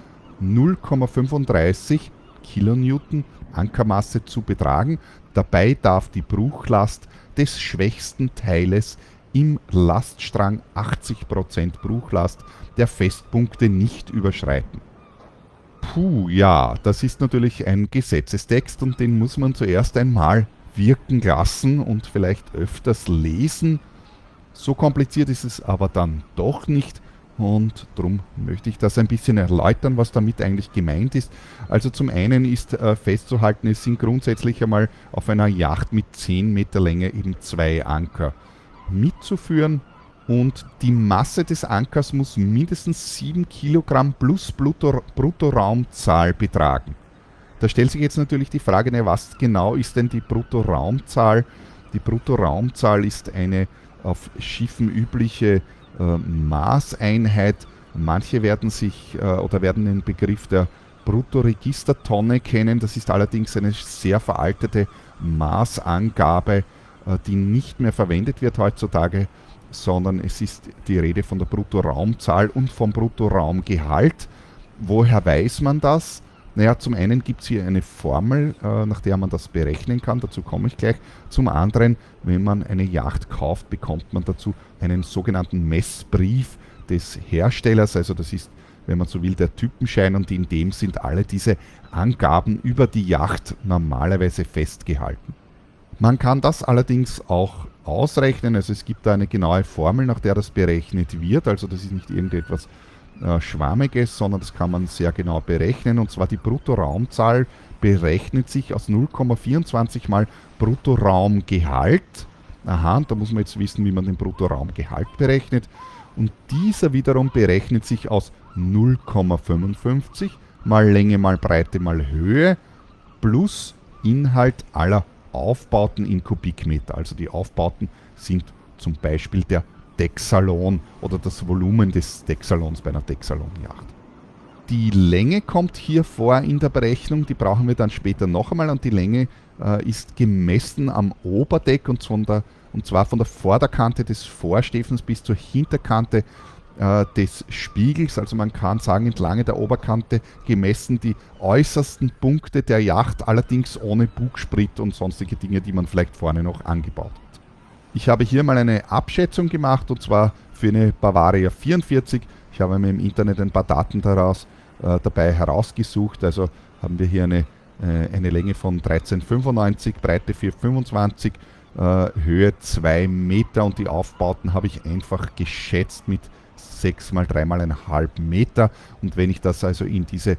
0,35 Kilonewton Ankermasse zu betragen. Dabei darf die Bruchlast des schwächsten Teiles im Laststrang 80% Bruchlast der Festpunkte nicht überschreiten. Puh, ja, das ist natürlich ein Gesetzestext, und den muss man zuerst einmal wirken lassen und vielleicht öfters lesen. So kompliziert ist es aber dann doch nicht, und darum möchte ich das ein bisschen erläutern, was damit eigentlich gemeint ist. Also zum einen ist festzuhalten, es sind grundsätzlich einmal auf einer Yacht mit 10 Meter Länge eben 2 Anker mitzuführen, und die Masse des Ankers muss mindestens 7 Kilogramm plus Bruttoraumzahl betragen. Da stellt sich jetzt natürlich die Frage, was genau ist denn die Bruttoraumzahl? Die Bruttoraumzahl ist eine auf Schiffen übliche Maßeinheit. Manche werden werden den Begriff der Bruttoregistertonne kennen. Das ist allerdings eine sehr veraltete Maßangabe, die nicht mehr verwendet wird heutzutage, sondern es ist die Rede von der Bruttoraumzahl und vom Bruttoraumgehalt. Woher weiß man das? Naja, zum einen gibt es hier eine Formel, nach der man das berechnen kann, dazu komme ich gleich. Zum anderen, wenn man eine Yacht kauft, bekommt man dazu einen sogenannten Messbrief des Herstellers, also das ist, wenn man so will, der Typenschein, und in dem sind alle diese Angaben über die Yacht normalerweise festgehalten. Man kann das allerdings auch ausrechnen, also es gibt da eine genaue Formel, nach der das berechnet wird, also das ist nicht irgendetwas Schwammiges, sondern das kann man sehr genau berechnen, und zwar die Bruttoraumzahl berechnet sich aus 0,24 mal Bruttoraumgehalt. Aha, und da muss man jetzt wissen, wie man den Bruttoraumgehalt berechnet, und dieser wiederum berechnet sich aus 0,55 mal Länge mal Breite mal Höhe plus Inhalt aller Aufbauten in Kubikmeter. Also die Aufbauten sind zum Beispiel der Decksalon oder das Volumen des Decksalons bei einer Decksalonjacht. Die Länge kommt hier vor in der Berechnung, die brauchen wir dann später noch einmal, und die Länge ist gemessen am Oberdeck, und zwar von der Vorderkante des Vorsteffens bis zur Hinterkante des Spiegels. Also man kann sagen, entlang der Oberkante gemessen die äußersten Punkte der Yacht, allerdings ohne Bugsprit und sonstige Dinge, die man vielleicht vorne noch angebaut hat. Ich habe hier mal eine Abschätzung gemacht, und zwar für eine Bavaria 44. Ich habe mir im Internet ein paar Daten dabei herausgesucht. Also haben wir hier eine Länge von 13,95, Breite 4,25, Höhe 2 Meter, und die Aufbauten habe ich einfach geschätzt mit 6 mal 3 mal 1,5 Meter. Und wenn ich das also in diese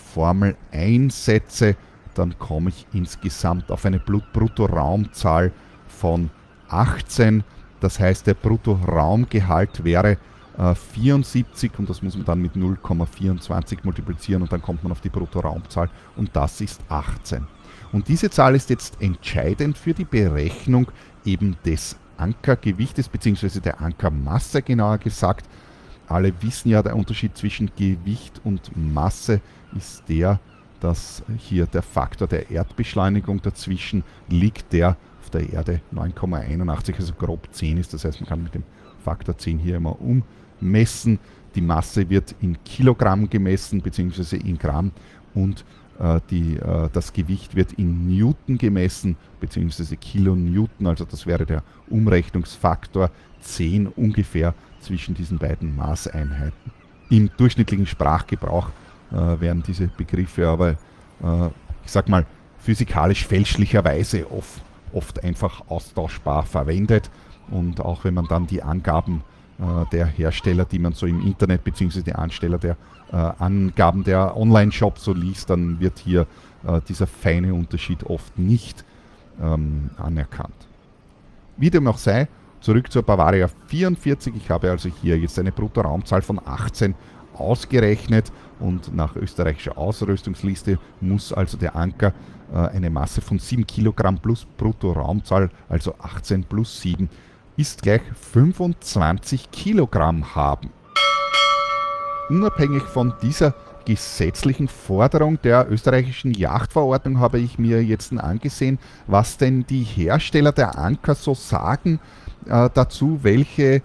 Formel einsetze, dann komme ich insgesamt auf eine Bruttoraumzahl von 18. Das heißt, der Bruttoraumgehalt wäre 74 und das muss man dann mit 0,24 multiplizieren und dann kommt man auf die Bruttoraumzahl und das ist 18. Und diese Zahl ist jetzt entscheidend für die Berechnung eben des Ankergewichtes bzw. der Ankermasse genauer gesagt. Alle wissen ja, der Unterschied zwischen Gewicht und Masse ist der, dass hier der Faktor der Erdbeschleunigung dazwischen liegt, der auf der Erde 9,81, also grob 10 ist. Das heißt, man kann mit dem Faktor 10 hier immer ummessen. Die Masse wird in Kilogramm gemessen bzw. in Gramm und das Gewicht wird in Newton gemessen bzw. Kilonewton, also das wäre der Umrechnungsfaktor 10 ungefähr zwischen diesen beiden Maßeinheiten. Im durchschnittlichen Sprachgebrauch werden diese Begriffe aber, ich sag mal, physikalisch fälschlicherweise oft einfach austauschbar verwendet. Und auch wenn man dann die Angaben der Hersteller, die man so im Internet bzw. die Angaben der Online-Shops so liest, dann wird hier dieser feine Unterschied oft nicht anerkannt. Wie dem auch sei, zurück zur Bavaria 44. Ich habe also hier jetzt eine Bruttoraumzahl von 18 ausgerechnet und nach österreichischer Ausrüstungsliste muss also der Anker eine Masse von 7 Kilogramm plus Bruttoraumzahl, also 18 plus 7, ist gleich 25 Kilogramm haben. Unabhängig von dieser gesetzlichen Forderung der österreichischen Yachtverordnung habe ich mir jetzt angesehen, was denn die Hersteller der Anker so sagen dazu, welchen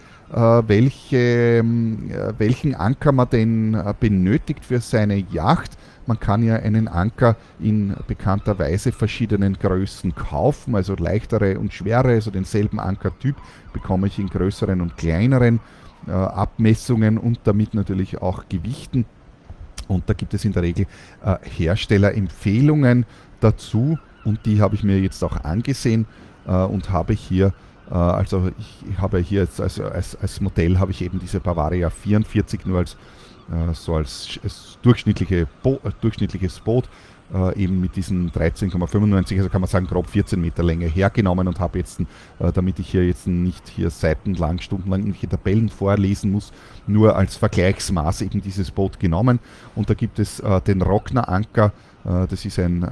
Anker man denn benötigt für seine Yacht. Man kann ja einen Anker in bekannter Weise verschiedenen Größen kaufen, also leichtere und schwere, also denselben Ankertyp bekomme ich in größeren und kleineren Abmessungen und damit natürlich auch Gewichten. Und da gibt es in der Regel Herstellerempfehlungen dazu und die habe ich mir jetzt auch angesehen und habe hier also ich habe hier jetzt als Modell habe ich eben diese Bavaria 44 nur als durchschnittliches Boot eben mit diesen 13,95, also kann man sagen grob 14 Meter Länge hergenommen und habe jetzt, damit ich hier jetzt nicht hier seitenlang, stundenlang irgendwelche Tabellen vorlesen muss, nur als Vergleichsmaß eben dieses Boot genommen. Und da gibt es den Rockner Anker, das ist ein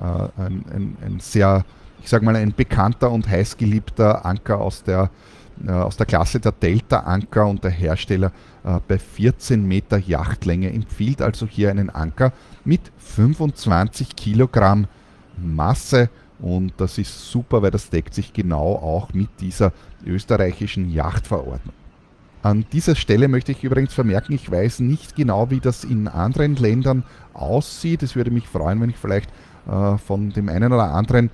sehr, ich sage mal, ein bekannter und heißgeliebter Anker aus der Klasse der Delta-Anker und der Hersteller bei 14 Meter Yachtlänge empfiehlt also hier einen Anker mit 25 Kilogramm Masse und das ist super, weil das deckt sich genau auch mit dieser österreichischen Yachtverordnung. An dieser Stelle möchte ich übrigens vermerken, ich weiß nicht genau, wie das in anderen Ländern aussieht. Es würde mich freuen, wenn ich vielleicht von dem einen oder anderen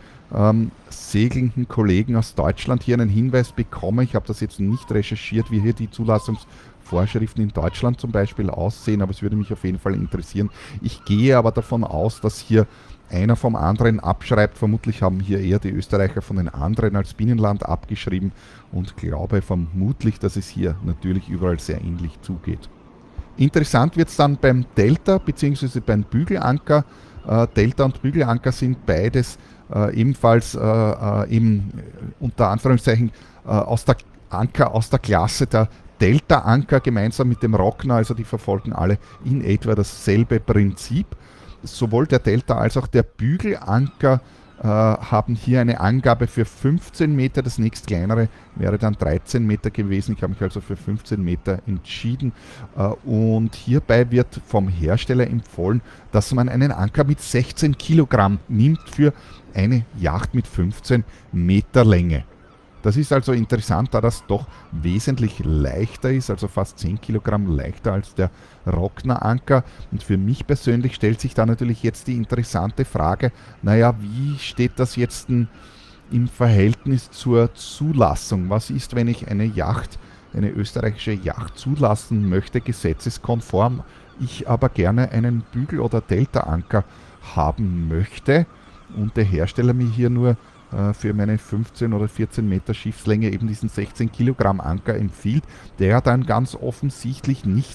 segelnden Kollegen aus Deutschland hier einen Hinweis bekomme. Ich habe das jetzt nicht recherchiert, wie hier die Zulassungsvorschriften in Deutschland zum Beispiel aussehen, aber es würde mich auf jeden Fall interessieren. Ich gehe aber davon aus, dass hier einer vom anderen abschreibt. Vermutlich haben hier eher die Österreicher von den anderen als Binnenland abgeschrieben und glaube vermutlich, dass es hier natürlich überall sehr ähnlich zugeht. Interessant wird es dann beim Delta bzw. beim Bügelanker. Delta und Bügelanker sind beides ebenfalls eben unter Anführungszeichen aus der Klasse der Delta-Anker gemeinsam mit dem Rockner, also die verfolgen alle in etwa dasselbe Prinzip. Sowohl der Delta als auch der Bügelanker haben hier eine Angabe für 15 Meter, das nächstkleinere wäre dann 13 Meter gewesen. Ich habe mich also für 15 Meter entschieden und hierbei wird vom Hersteller empfohlen, dass man einen Anker mit 16 Kilogramm nimmt für eine Yacht mit 15 Meter Länge. Das ist also interessant, da das doch wesentlich leichter ist, also fast 10 Kilogramm leichter als der Rockner Anker. Und für mich persönlich stellt sich da natürlich jetzt die interessante Frage, naja, wie steht das jetzt im Verhältnis zur Zulassung? Was ist, wenn ich eine österreichische Yacht zulassen möchte, gesetzeskonform, ich aber gerne einen Bügel- oder Delta-Anker haben möchte und der Hersteller mir hier nur für meine 15 oder 14 Meter Schiffslänge eben diesen 16 Kilogramm Anker empfiehlt, der dann ganz offensichtlich nicht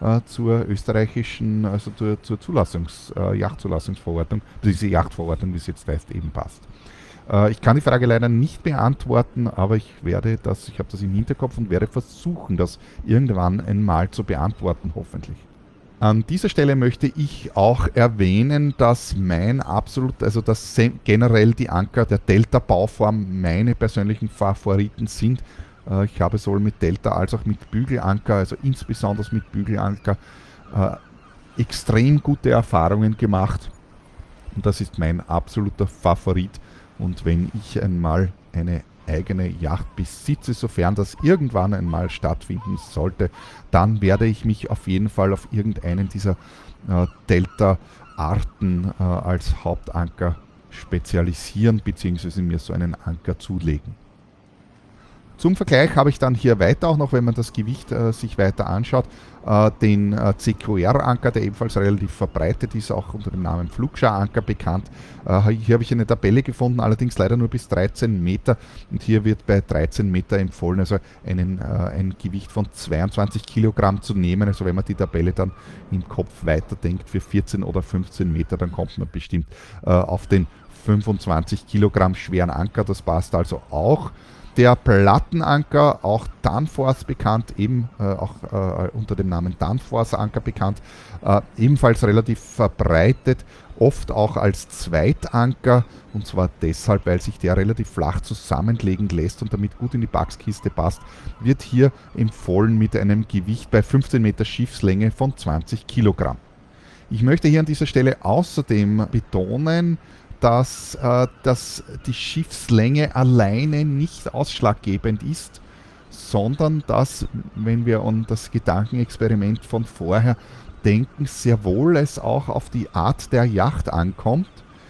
zur österreichischen, also zur Yachtzulassungsverordnung, diese Yachtverordnung, wie es jetzt heißt, eben passt. Ich kann die Frage leider nicht beantworten, aber ich habe das im Hinterkopf und werde versuchen, das irgendwann einmal zu beantworten, hoffentlich. An dieser Stelle möchte ich auch erwähnen, dass dass generell die Anker der Delta-Bauform meine persönlichen Favoriten sind. Ich habe sowohl mit Delta als auch mit Bügelanker, also insbesondere mit Bügelanker, extrem gute Erfahrungen gemacht. Und das ist mein absoluter Favorit. Und wenn ich einmal eine eigene Yacht besitze, sofern das irgendwann einmal stattfinden sollte, dann werde ich mich auf jeden Fall auf irgendeinen dieser Delta-Arten als Hauptanker spezialisieren, beziehungsweise mir so einen Anker zulegen. Zum Vergleich habe ich dann hier weiter auch noch, wenn man das Gewicht sich weiter anschaut, den CQR-Anker, der ebenfalls relativ verbreitet ist, auch unter dem Namen Flugschar-Anker bekannt. Hier habe ich eine Tabelle gefunden, allerdings leider nur bis 13 Meter, und hier wird bei 13 Meter empfohlen, also ein Gewicht von 22 Kilogramm zu nehmen. Also wenn man die Tabelle dann im Kopf weiterdenkt für 14 oder 15 Meter, dann kommt man bestimmt auf den 25 Kilogramm schweren Anker. Das passt also auch. Der Plattenanker, auch Danforth bekannt, auch unter dem Namen Danforth-Anker bekannt, ebenfalls relativ verbreitet, oft auch als Zweitanker, und zwar deshalb, weil sich der relativ flach zusammenlegen lässt und damit gut in die Backskiste passt, wird hier empfohlen mit einem Gewicht bei 15 Meter Schiffslänge von 20 Kilogramm. Ich möchte hier an dieser Stelle außerdem betonen, dass die Schiffslänge alleine nicht ausschlaggebend ist, sondern dass, wenn wir an das Gedankenexperiment von vorher denken, sehr wohl es auch auf die Art der Yacht ankommt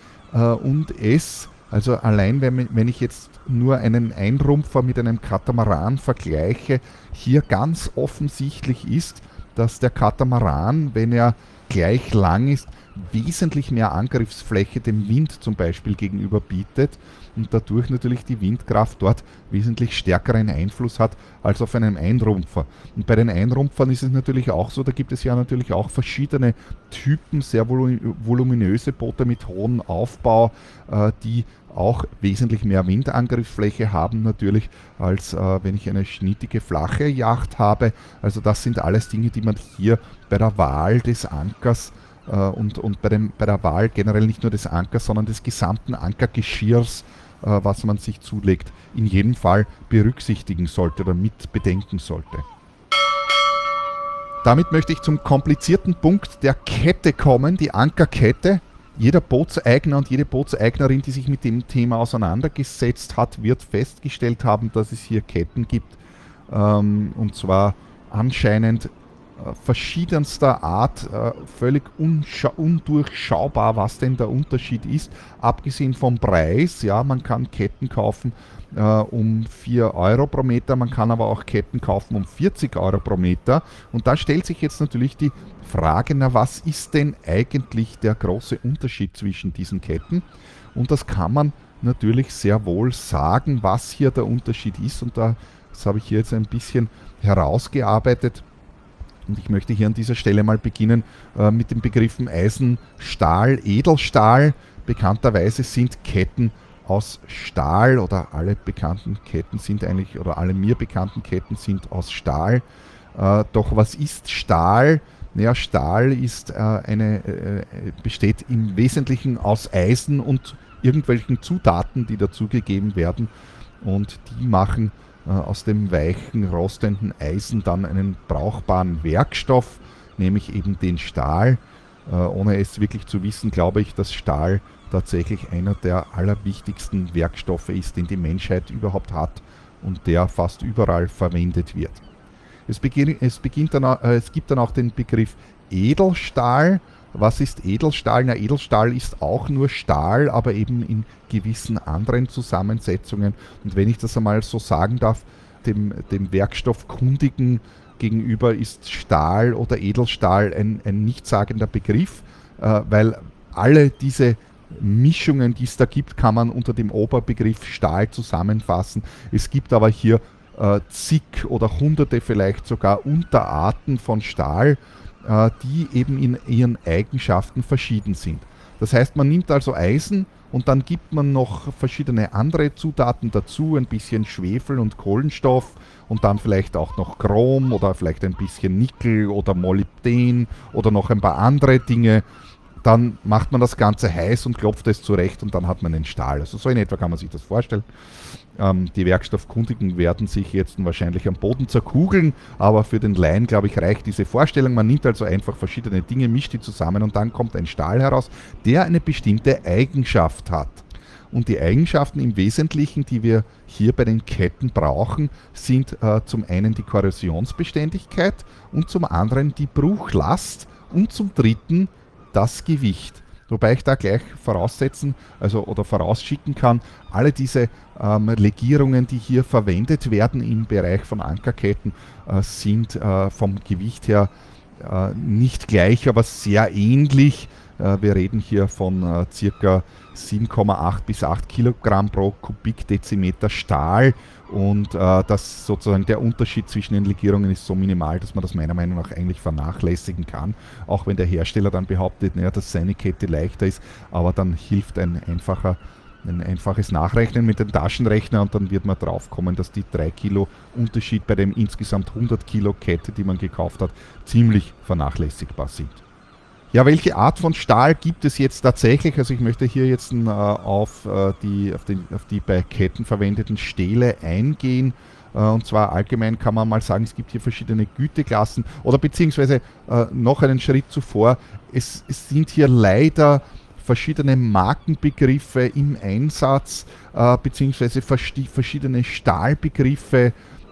und also allein wenn ich jetzt nur einen Einrumpfer mit einem Katamaran vergleiche, hier ganz offensichtlich ist, dass der Katamaran, wenn er gleich lang ist, wesentlich mehr Angriffsfläche dem Wind zum Beispiel gegenüber bietet und dadurch natürlich die Windkraft dort wesentlich stärkeren Einfluss hat als auf einem Einrumpfer. Und bei den Einrumpfern ist es natürlich auch so, da gibt es ja natürlich auch verschiedene Typen, sehr voluminöse Boote mit hohem Aufbau, die auch wesentlich mehr Windangriffsfläche haben natürlich, als wenn ich eine schnittige, flache Yacht habe. Also das sind alles Dinge, die man hier bei der Wahl des Ankers und bei der Wahl generell nicht nur des Ankers, sondern des gesamten Ankergeschirrs, was man sich zulegt, in jedem Fall berücksichtigen sollte oder mit bedenken sollte. Damit möchte ich zum komplizierten Punkt der Kette kommen, die Ankerkette. Jeder Bootseigner und jede Bootseignerin, die sich mit dem Thema auseinandergesetzt hat, wird festgestellt haben, dass es hier Ketten gibt, und zwar anscheinend verschiedenster Art, völlig undurchschaubar, was denn der Unterschied ist. Abgesehen vom Preis, ja, man kann Ketten kaufen um 4 Euro pro Meter, man kann aber auch Ketten kaufen um 40 Euro pro Meter. Und da stellt sich jetzt natürlich die Frage, was ist denn eigentlich der große Unterschied zwischen diesen Ketten? Und das kann man natürlich sehr wohl sagen, was hier der Unterschied ist. Und das habe ich hier jetzt ein bisschen herausgearbeitet. Und ich möchte hier an dieser Stelle mal beginnen mit den Begriffen Eisen, Stahl, Edelstahl. Bekannterweise sind Ketten aus Stahl, oder alle bekannten Ketten sind eigentlich, oder alle mir bekannten Ketten sind aus Stahl. Doch was ist Stahl? Naja, Stahl ist besteht im Wesentlichen aus Eisen und irgendwelchen Zutaten, die dazugegeben werden, und die machen aus dem weichen, rostenden Eisen dann einen brauchbaren Werkstoff, nämlich eben den Stahl. Ohne es wirklich zu wissen, glaube ich, dass Stahl tatsächlich einer der allerwichtigsten Werkstoffe ist, den die Menschheit überhaupt hat und der fast überall verwendet wird. Es gibt dann auch den Begriff Edelstahl. Was ist Edelstahl? Na, Edelstahl ist auch nur Stahl, aber eben in gewissen anderen Zusammensetzungen. Und wenn ich das einmal so sagen darf, dem Werkstoffkundigen gegenüber ist Stahl oder Edelstahl ein nichtssagender Begriff, weil alle diese Mischungen, die es da gibt, kann man unter dem Oberbegriff Stahl zusammenfassen. Es gibt aber hier zig oder hunderte vielleicht sogar Unterarten von Stahl, die eben in ihren Eigenschaften verschieden sind. Das heißt, man nimmt also Eisen und dann gibt man noch verschiedene andere Zutaten dazu, ein bisschen Schwefel und Kohlenstoff und dann vielleicht auch noch Chrom oder vielleicht ein bisschen Nickel oder Molybden oder noch ein paar andere Dinge. Dann macht man das Ganze heiß und klopft es zurecht und dann hat man einen Stahl. Also so in etwa kann man sich das vorstellen. Die Werkstoffkundigen werden sich jetzt wahrscheinlich am Boden zerkugeln, aber für den Laien, glaube ich, reicht diese Vorstellung. Man nimmt also einfach verschiedene Dinge, mischt die zusammen und dann kommt ein Stahl heraus, der eine bestimmte Eigenschaft hat. Und die Eigenschaften im Wesentlichen, die wir hier bei den Ketten brauchen, sind zum einen die Korrosionsbeständigkeit und zum anderen die Bruchlast und zum dritten das Gewicht. Wobei ich da gleich vorausschicken kann, alle diese Legierungen, die hier verwendet werden im Bereich von Ankerketten, sind vom Gewicht her nicht gleich, aber sehr ähnlich. Wir reden hier von circa 7,8 bis 8 Kilogramm pro Kubikdezimeter Stahl und das sozusagen der Unterschied zwischen den Legierungen ist so minimal, dass man das meiner Meinung nach eigentlich vernachlässigen kann, auch wenn der Hersteller dann behauptet, naja, dass seine Kette leichter ist, aber dann hilft ein einfaches Nachrechnen mit dem Taschenrechner und dann wird man drauf kommen, dass die 3 Kilo Unterschied bei dem insgesamt 100 Kilo Kette, die man gekauft hat, ziemlich vernachlässigbar sind. Ja, welche Art von Stahl gibt es jetzt tatsächlich? Also ich möchte hier jetzt auf die bei Ketten verwendeten Stähle eingehen. Und zwar allgemein kann man mal sagen, es gibt hier verschiedene Güteklassen oder beziehungsweise noch einen Schritt zuvor. Es sind hier leider verschiedene Markenbegriffe im Einsatz, beziehungsweise verschiedene Stahlbegriffe,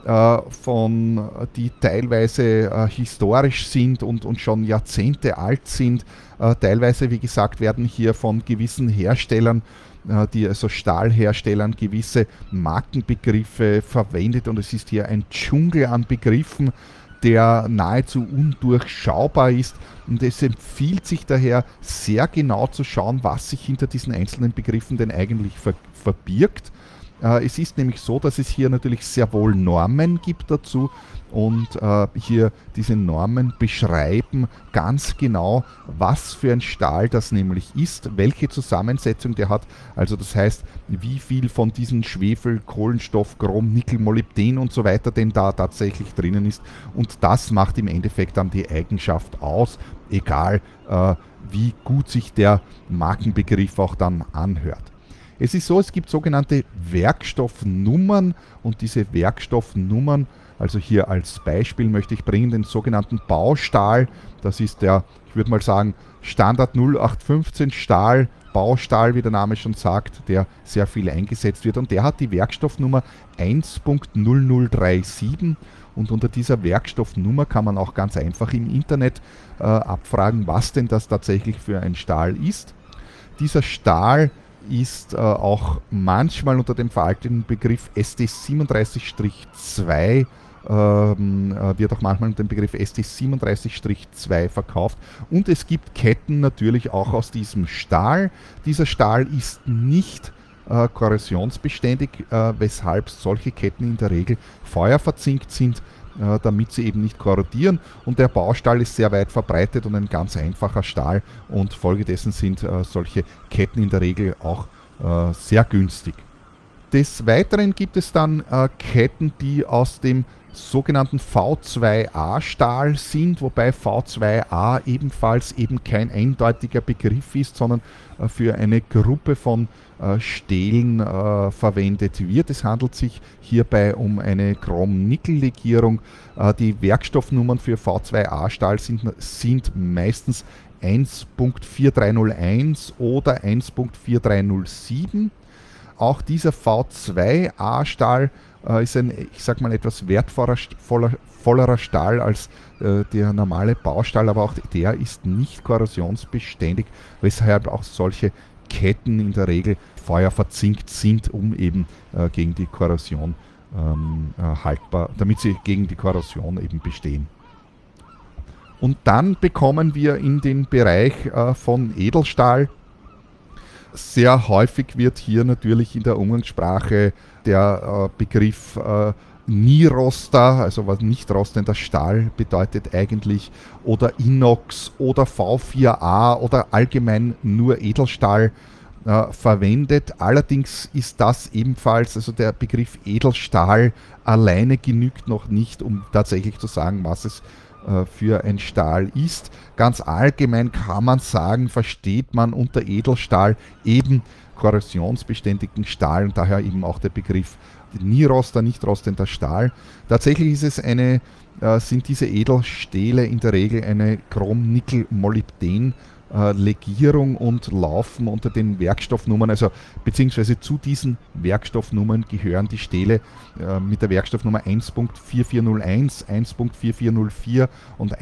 die teilweise historisch sind und schon Jahrzehnte alt sind. Teilweise, wie gesagt, werden hier von gewissen Herstellern, also Stahlherstellern, gewisse Markenbegriffe verwendet und es ist hier ein Dschungel an Begriffen, der nahezu undurchschaubar ist und es empfiehlt sich daher sehr genau zu schauen, was sich hinter diesen einzelnen Begriffen denn eigentlich verbirgt. Es ist nämlich so, dass es hier natürlich sehr wohl Normen gibt dazu und hier diese Normen beschreiben ganz genau, was für ein Stahl das nämlich ist, welche Zusammensetzung der hat. Also das heißt, wie viel von diesen Schwefel, Kohlenstoff, Chrom, Nickel, Molybden und so weiter denn da tatsächlich drinnen ist. Und das macht im Endeffekt dann die Eigenschaft aus, egal wie gut sich der Markenbegriff auch dann anhört. Es ist so, es gibt sogenannte Werkstoffnummern und diese Werkstoffnummern, also hier als Beispiel möchte ich bringen den sogenannten Baustahl, das ist der, ich würde mal sagen, Standard 0815 Stahl, Baustahl, wie der Name schon sagt, der sehr viel eingesetzt wird und der hat die Werkstoffnummer 1.0037 und unter dieser Werkstoffnummer kann man auch ganz einfach im Internet abfragen, was denn das tatsächlich für ein Stahl ist. Dieser Stahl ist auch manchmal unter dem veralteten Begriff ST37-2 wird auch manchmal unter dem Begriff ST37-2 verkauft und es gibt Ketten natürlich auch aus diesem Stahl. Dieser Stahl ist nicht korrosionsbeständig, weshalb solche Ketten in der Regel feuerverzinkt sind, damit sie eben nicht korrodieren und der Baustahl ist sehr weit verbreitet und ein ganz einfacher Stahl und folgedessen sind solche Ketten in der Regel auch sehr günstig. Des Weiteren gibt es dann Ketten, die aus dem sogenannten V2A-Stahl sind, wobei V2A ebenfalls eben kein eindeutiger Begriff ist, sondern für eine Gruppe von Stählen verwendet wird. Es handelt sich hierbei um eine Chrom-Nickel-Legierung. Die Werkstoffnummern für V2A-Stahl sind meistens 1.4301 oder 1.4307. Auch dieser V2A-Stahl ist ein, ich sag mal, etwas wertvollerer Stahl als der normale Baustahl, aber auch der ist nicht korrosionsbeständig, weshalb auch solche Ketten in der Regel feuerverzinkt sind, um eben gegen die Korrosion haltbar, damit sie gegen die Korrosion eben bestehen. Und dann bekommen wir in den Bereich von Edelstahl. Sehr häufig wird hier natürlich in der Umgangssprache der Begriff Nieroster, also was nicht rostender Stahl bedeutet eigentlich, oder Inox oder V4A oder allgemein nur Edelstahl verwendet. Allerdings ist das ebenfalls, also der Begriff Edelstahl alleine genügt noch nicht, um tatsächlich zu sagen, was es für ein Stahl ist. Ganz allgemein kann man sagen, versteht man unter Edelstahl eben korrosionsbeständigen Stahl und daher eben auch der Begriff Nieroster, nicht rostender Stahl. Tatsächlich ist es sind diese Edelstähle in der Regel eine Chrom-Nickel-Molybden Legierung und laufen unter den Werkstoffnummern, also beziehungsweise zu diesen Werkstoffnummern gehören die Stähle mit der Werkstoffnummer 1.4401, 1.4404 und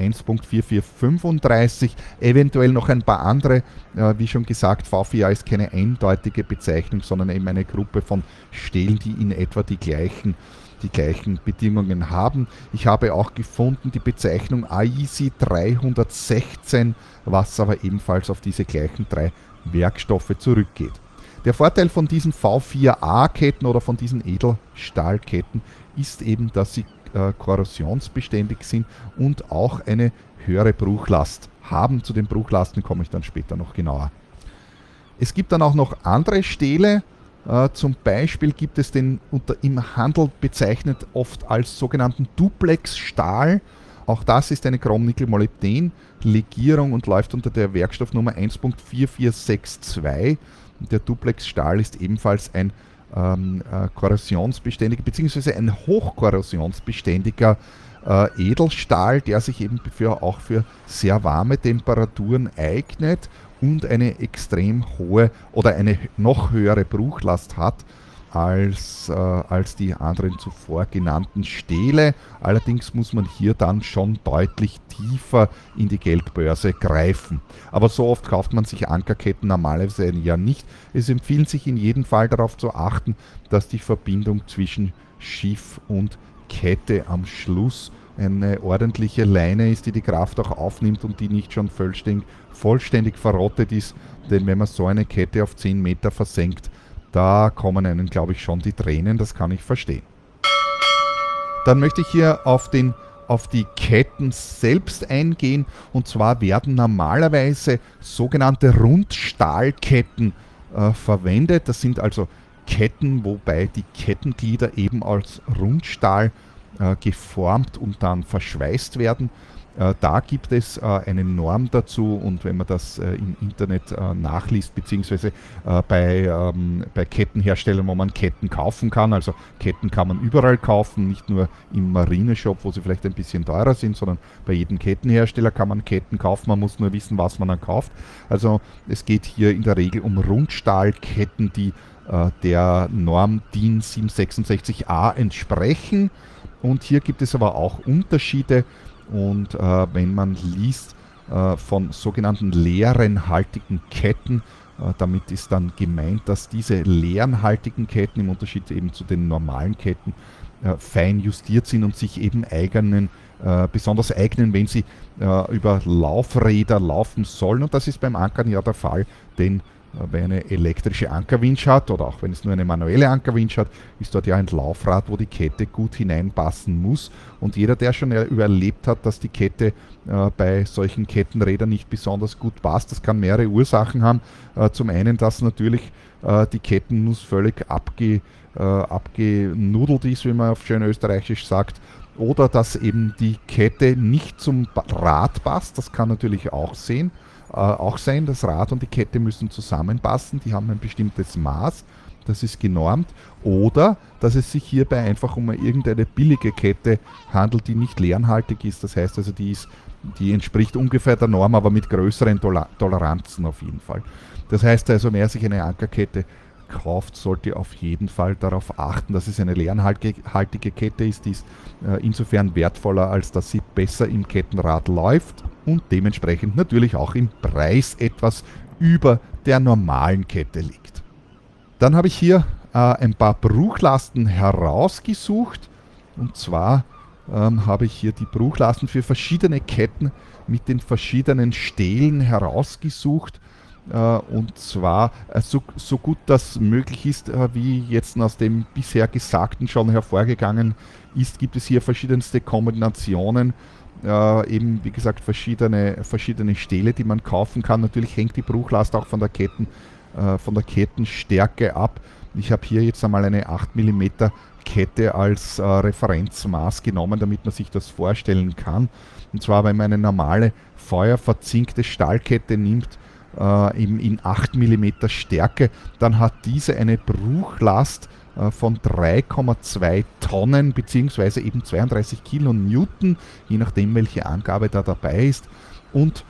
1.4435, eventuell noch ein paar andere, wie schon gesagt, V4A ist keine eindeutige Bezeichnung, sondern eben eine Gruppe von Stählen, die in etwa die gleichen Bedingungen haben. Ich habe auch gefunden die Bezeichnung AISI 316, was aber ebenfalls auf diese gleichen drei Werkstoffe zurückgeht. Der Vorteil von diesen V4A-Ketten oder von diesen Edelstahlketten ist eben, dass sie korrosionsbeständig sind und auch eine höhere Bruchlast haben. Zu den Bruchlasten komme ich dann später noch genauer. Es gibt dann auch noch andere Stähle. Zum Beispiel gibt es den im Handel bezeichnet oft als sogenannten Duplex-Stahl. Auch das ist eine Chrom-Nickel-Molybden-Legierung und läuft unter der Werkstoffnummer 1.4462. Der Duplex-Stahl ist ebenfalls ein korrosionsbeständiger bzw. ein hochkorrosionsbeständiger Edelstahl, der sich eben auch für sehr warme Temperaturen eignet und eine extrem hohe oder eine noch höhere Bruchlast hat als die anderen zuvor genannten Stähle. Allerdings muss man hier dann schon deutlich tiefer in die Geldbörse greifen. Aber so oft kauft man sich Ankerketten normalerweise ja nicht. Es empfiehlt sich in jedem Fall darauf zu achten, dass die Verbindung zwischen Schiff und Kette am Schluss eine ordentliche Leine ist, die die Kraft auch aufnimmt und die nicht schon vollständig verrottet ist. Denn wenn man so eine Kette auf 10 Meter versenkt, da kommen einem, glaube ich, schon die Tränen, das kann ich verstehen. Dann möchte ich hier auf die Ketten selbst eingehen, und zwar werden normalerweise sogenannte Rundstahlketten verwendet. Das sind also Ketten, wobei die Kettenglieder eben als Rundstahl geformt und dann verschweißt werden. Da gibt es eine Norm dazu, und wenn man das im Internet nachliest, beziehungsweise bei Kettenherstellern, wo man Ketten kaufen kann, also Ketten kann man überall kaufen, nicht nur im Marineshop, wo sie vielleicht ein bisschen teurer sind, sondern bei jedem Kettenhersteller kann man Ketten kaufen, man muss nur wissen, was man dann kauft. Also es geht hier in der Regel um Rundstahlketten, die der Norm DIN 766a entsprechen. Und hier gibt es aber auch Unterschiede, und wenn man liest von sogenannten leerenhaltigen Ketten, damit ist dann gemeint, dass diese leerenhaltigen Ketten im Unterschied eben zu den normalen Ketten fein justiert sind und sich eben besonders eignen, wenn sie über Laufräder laufen sollen. Und das ist beim Ankern ja der Fall, denn wer eine elektrische Ankerwinch hat oder auch wenn es nur eine manuelle Ankerwinch hat, ist dort ja ein Laufrad, wo die Kette gut hineinpassen muss. Und jeder, der schon überlebt hat, dass die Kette bei solchen Kettenrädern nicht besonders gut passt, das kann mehrere Ursachen haben. Zum einen, dass natürlich die Kettennuss völlig abgenudelt ist, wie man auf schön österreichisch sagt, oder dass eben die Kette nicht zum Rad passt, das kann natürlich auch sein. Das Rad und die Kette müssen zusammenpassen, die haben ein bestimmtes Maß, das ist genormt, oder dass es sich hierbei einfach um irgendeine billige Kette handelt, die nicht leerenhaltig ist, das heißt also, die entspricht ungefähr der Norm, aber mit größeren Toleranzen auf jeden Fall. Das heißt also, wer sich eine Ankerkette kauft, sollte auf jeden Fall darauf achten, dass es eine leerenhaltige Kette ist. Die ist insofern wertvoller, als dass sie besser im Kettenrad läuft und dementsprechend natürlich auch im Preis etwas über der normalen Kette liegt. Dann habe ich hier ein paar Bruchlasten herausgesucht, und zwar habe ich hier die Bruchlasten für verschiedene Ketten mit den verschiedenen Stählen herausgesucht. Und zwar so gut das möglich ist, wie jetzt aus dem bisher Gesagten schon hervorgegangen ist, gibt es hier verschiedenste Kombinationen, eben wie gesagt verschiedene Stähle, die man kaufen kann. Natürlich hängt die Bruchlast auch von der Kettenstärke ab. Ich habe hier jetzt einmal eine 8 mm Kette als Referenzmaß genommen, damit man sich das vorstellen kann. Und zwar, wenn man eine normale feuerverzinkte Stahlkette nimmt, eben in 8 mm Stärke, dann hat diese eine Bruchlast von 3,2 Tonnen bzw. eben 32 Kilonewton, je nachdem welche Angabe da dabei ist. Und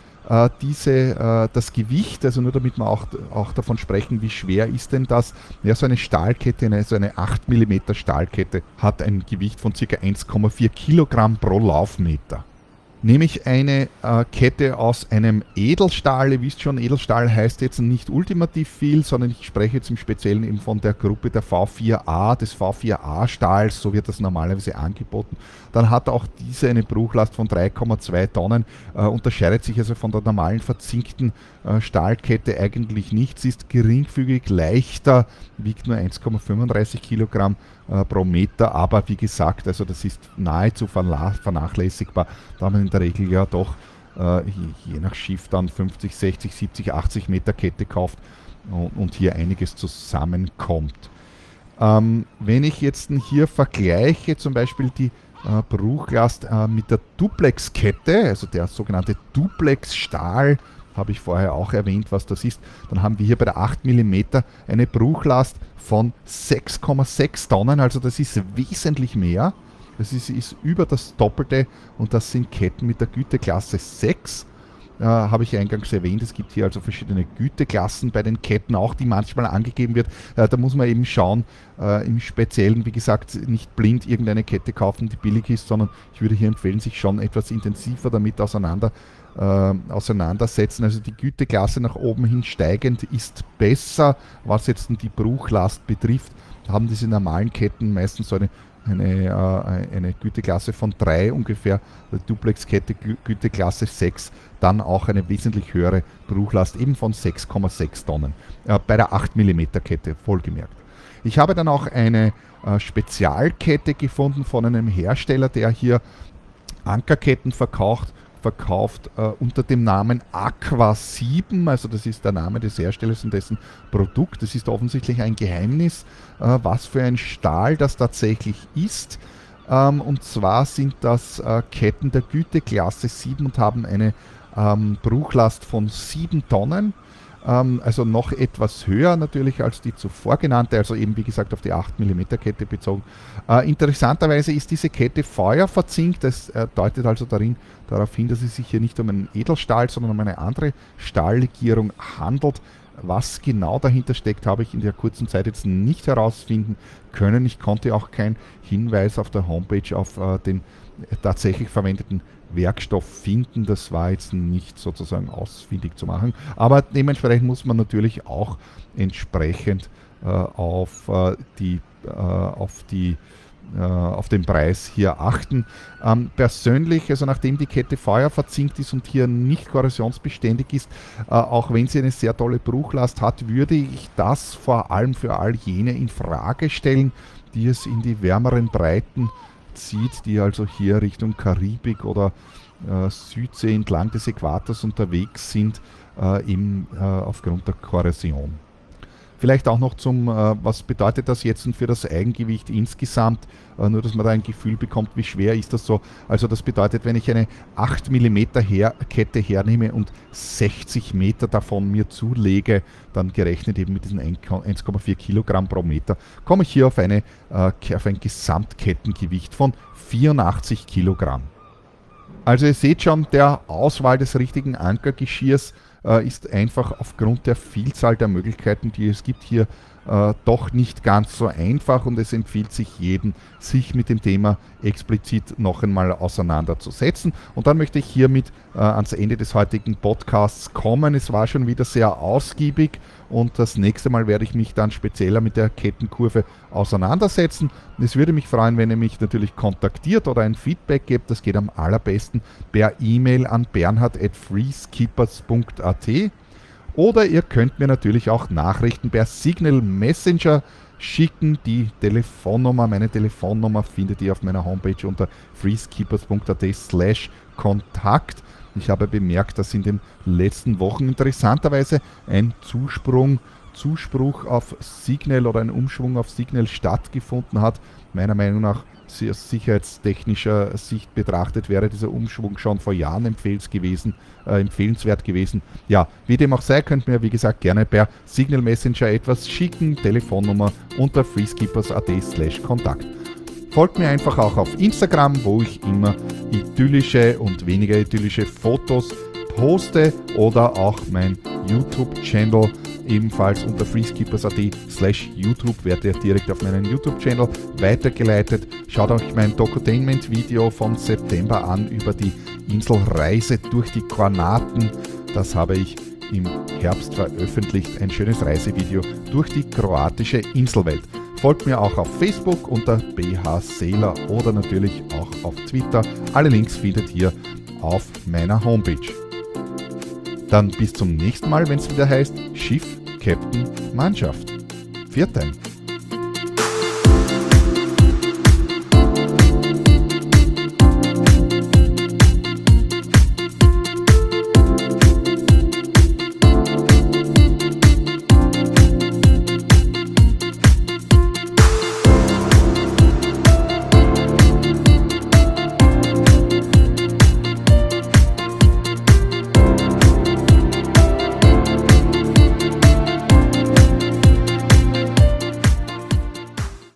das Gewicht, also nur damit wir auch davon sprechen, wie schwer ist denn das? Ja, so eine Stahlkette, so eine 8 mm Stahlkette hat ein Gewicht von ca. 1,4 Kilogramm pro Laufmeter. Nehme ich eine Kette aus einem Edelstahl, ihr wisst schon, Edelstahl heißt jetzt nicht ultimativ viel, sondern ich spreche jetzt im Speziellen eben von der Gruppe der V4A, des V4A-Stahls, so wird das normalerweise angeboten. Dann hat auch diese eine Bruchlast von 3,2 Tonnen, unterscheidet sich also von der normalen verzinkten Stahlkette eigentlich nichts, ist geringfügig leichter, wiegt nur 1,35 Kilogramm pro Meter, aber wie gesagt, also das ist nahezu vernachlässigbar, da man in der Regel ja doch je nach Schiff dann 50, 60, 70, 80 Meter Kette kauft und hier einiges zusammenkommt. Wenn ich jetzt hier vergleiche, zum Beispiel die Bruchlast mit der Duplex-Kette, also der sogenannte Duplex-Stahl, habe ich vorher auch erwähnt, was das ist, dann haben wir hier bei der 8 mm eine Bruchlast von 6,6 Tonnen, also das ist wesentlich mehr. Das ist über das Doppelte und das sind Ketten mit der Güteklasse 6. Habe ich eingangs erwähnt, es gibt hier also verschiedene Güteklassen bei den Ketten auch, die manchmal angegeben wird. Da muss man eben schauen, im Speziellen, wie gesagt, nicht blind irgendeine Kette kaufen, die billig ist, sondern ich würde hier empfehlen, sich schon etwas intensiver damit auseinandersetzen. Also die Güteklasse nach oben hin steigend ist besser, was jetzt die Bruchlast betrifft. Haben diese normalen Ketten meistens so eine Güteklasse von 3 ungefähr, die Duplex-Kette Güteklasse 6, dann auch eine wesentlich höhere Bruchlast, eben von 6,6 Tonnen, bei der 8 mm Kette wohlgemerkt. Ich habe dann auch eine Spezialkette gefunden von einem Hersteller, der hier Ankerketten verkauft unter dem Namen Aqua 7, also das ist der Name des Herstellers und dessen Produkt. Das ist offensichtlich ein Geheimnis, was für ein Stahl das tatsächlich ist. Und zwar sind das Ketten der Güteklasse 7 und haben eine Bruchlast von 7 Tonnen. Also noch etwas höher natürlich als die zuvor genannte, also eben wie gesagt auf die 8 mm Kette bezogen. Interessanterweise ist diese Kette feuerverzinkt, das deutet also darauf hin, dass es sich hier nicht um einen Edelstahl, sondern um eine andere Stahllegierung handelt. Was genau dahinter steckt, habe ich in der kurzen Zeit jetzt nicht herausfinden können. Ich konnte auch keinen Hinweis auf der Homepage auf den tatsächlich verwendeten Werkstoff finden. Das war jetzt nicht sozusagen ausfindig zu machen. Aber dementsprechend muss man natürlich auch entsprechend auf den Preis hier achten. Persönlich, also nachdem die Kette feuerverzinkt ist und hier nicht korrosionsbeständig ist, auch wenn sie eine sehr tolle Bruchlast hat, würde ich das vor allem für all jene in Frage stellen, die es in die wärmeren Breiten zieht, die also hier Richtung Karibik oder Südsee entlang des Äquators unterwegs sind, eben aufgrund der Korrosion. Vielleicht auch noch was bedeutet das jetzt für das Eigengewicht insgesamt, nur dass man da ein Gefühl bekommt, wie schwer ist das so. Also das bedeutet, wenn ich eine 8 mm Kette hernehme und 60 Meter davon mir zulege, dann gerechnet eben mit diesen 1,4 Kilogramm pro Meter, komme ich hier auf ein Gesamtkettengewicht von 84 Kilogramm. Also ihr seht schon, der Auswahl des richtigen Ankergeschirrs ist einfach aufgrund der Vielzahl der Möglichkeiten, die es gibt, hier doch nicht ganz so einfach und es empfiehlt sich jedem, sich mit dem Thema explizit noch einmal auseinanderzusetzen. Und dann möchte ich hiermit ans Ende des heutigen Podcasts kommen. Es war schon wieder sehr ausgiebig und das nächste Mal werde ich mich dann spezieller mit der Kettenkurve auseinandersetzen. Es würde mich freuen, wenn ihr mich natürlich kontaktiert oder ein Feedback gebt. Das geht am allerbesten per E-Mail an bernhard@freeskippers.at. Oder ihr könnt mir natürlich auch Nachrichten per Signal Messenger schicken. Die Telefonnummer, meine Telefonnummer findet ihr auf meiner Homepage unter freeskippers.at/Kontakt. Ich habe bemerkt, dass in den letzten Wochen interessanterweise ein Zuspruch auf Signal oder ein Umschwung auf Signal stattgefunden hat. Meiner Meinung nach aus sicherheitstechnischer Sicht betrachtet wäre dieser Umschwung schon vor Jahren empfehlenswert gewesen. Ja, wie dem auch sei, könnt mir wie gesagt gerne per Signal Messenger etwas schicken. Telefonnummer unter freeskippers.at/Kontakt. Folgt mir einfach auch auf Instagram, wo ich immer idyllische und weniger idyllische Fotos poste, oder auch mein YouTube-Channel ebenfalls unter freeskippers.at/YouTube werdet ihr direkt auf meinen YouTube-Channel weitergeleitet. Schaut euch mein Dokutainment-Video vom September an über die Inselreise durch die Kornaten. Das habe ich im Herbst veröffentlicht, ein schönes Reisevideo durch die kroatische Inselwelt. Folgt mir auch auf Facebook unter bhseeler oder natürlich auch auf Twitter. Alle Links findet ihr auf meiner Homepage. Dann bis zum nächsten Mal, wenn es wieder heißt Schiff, Captain, Mannschaft. Viert ein.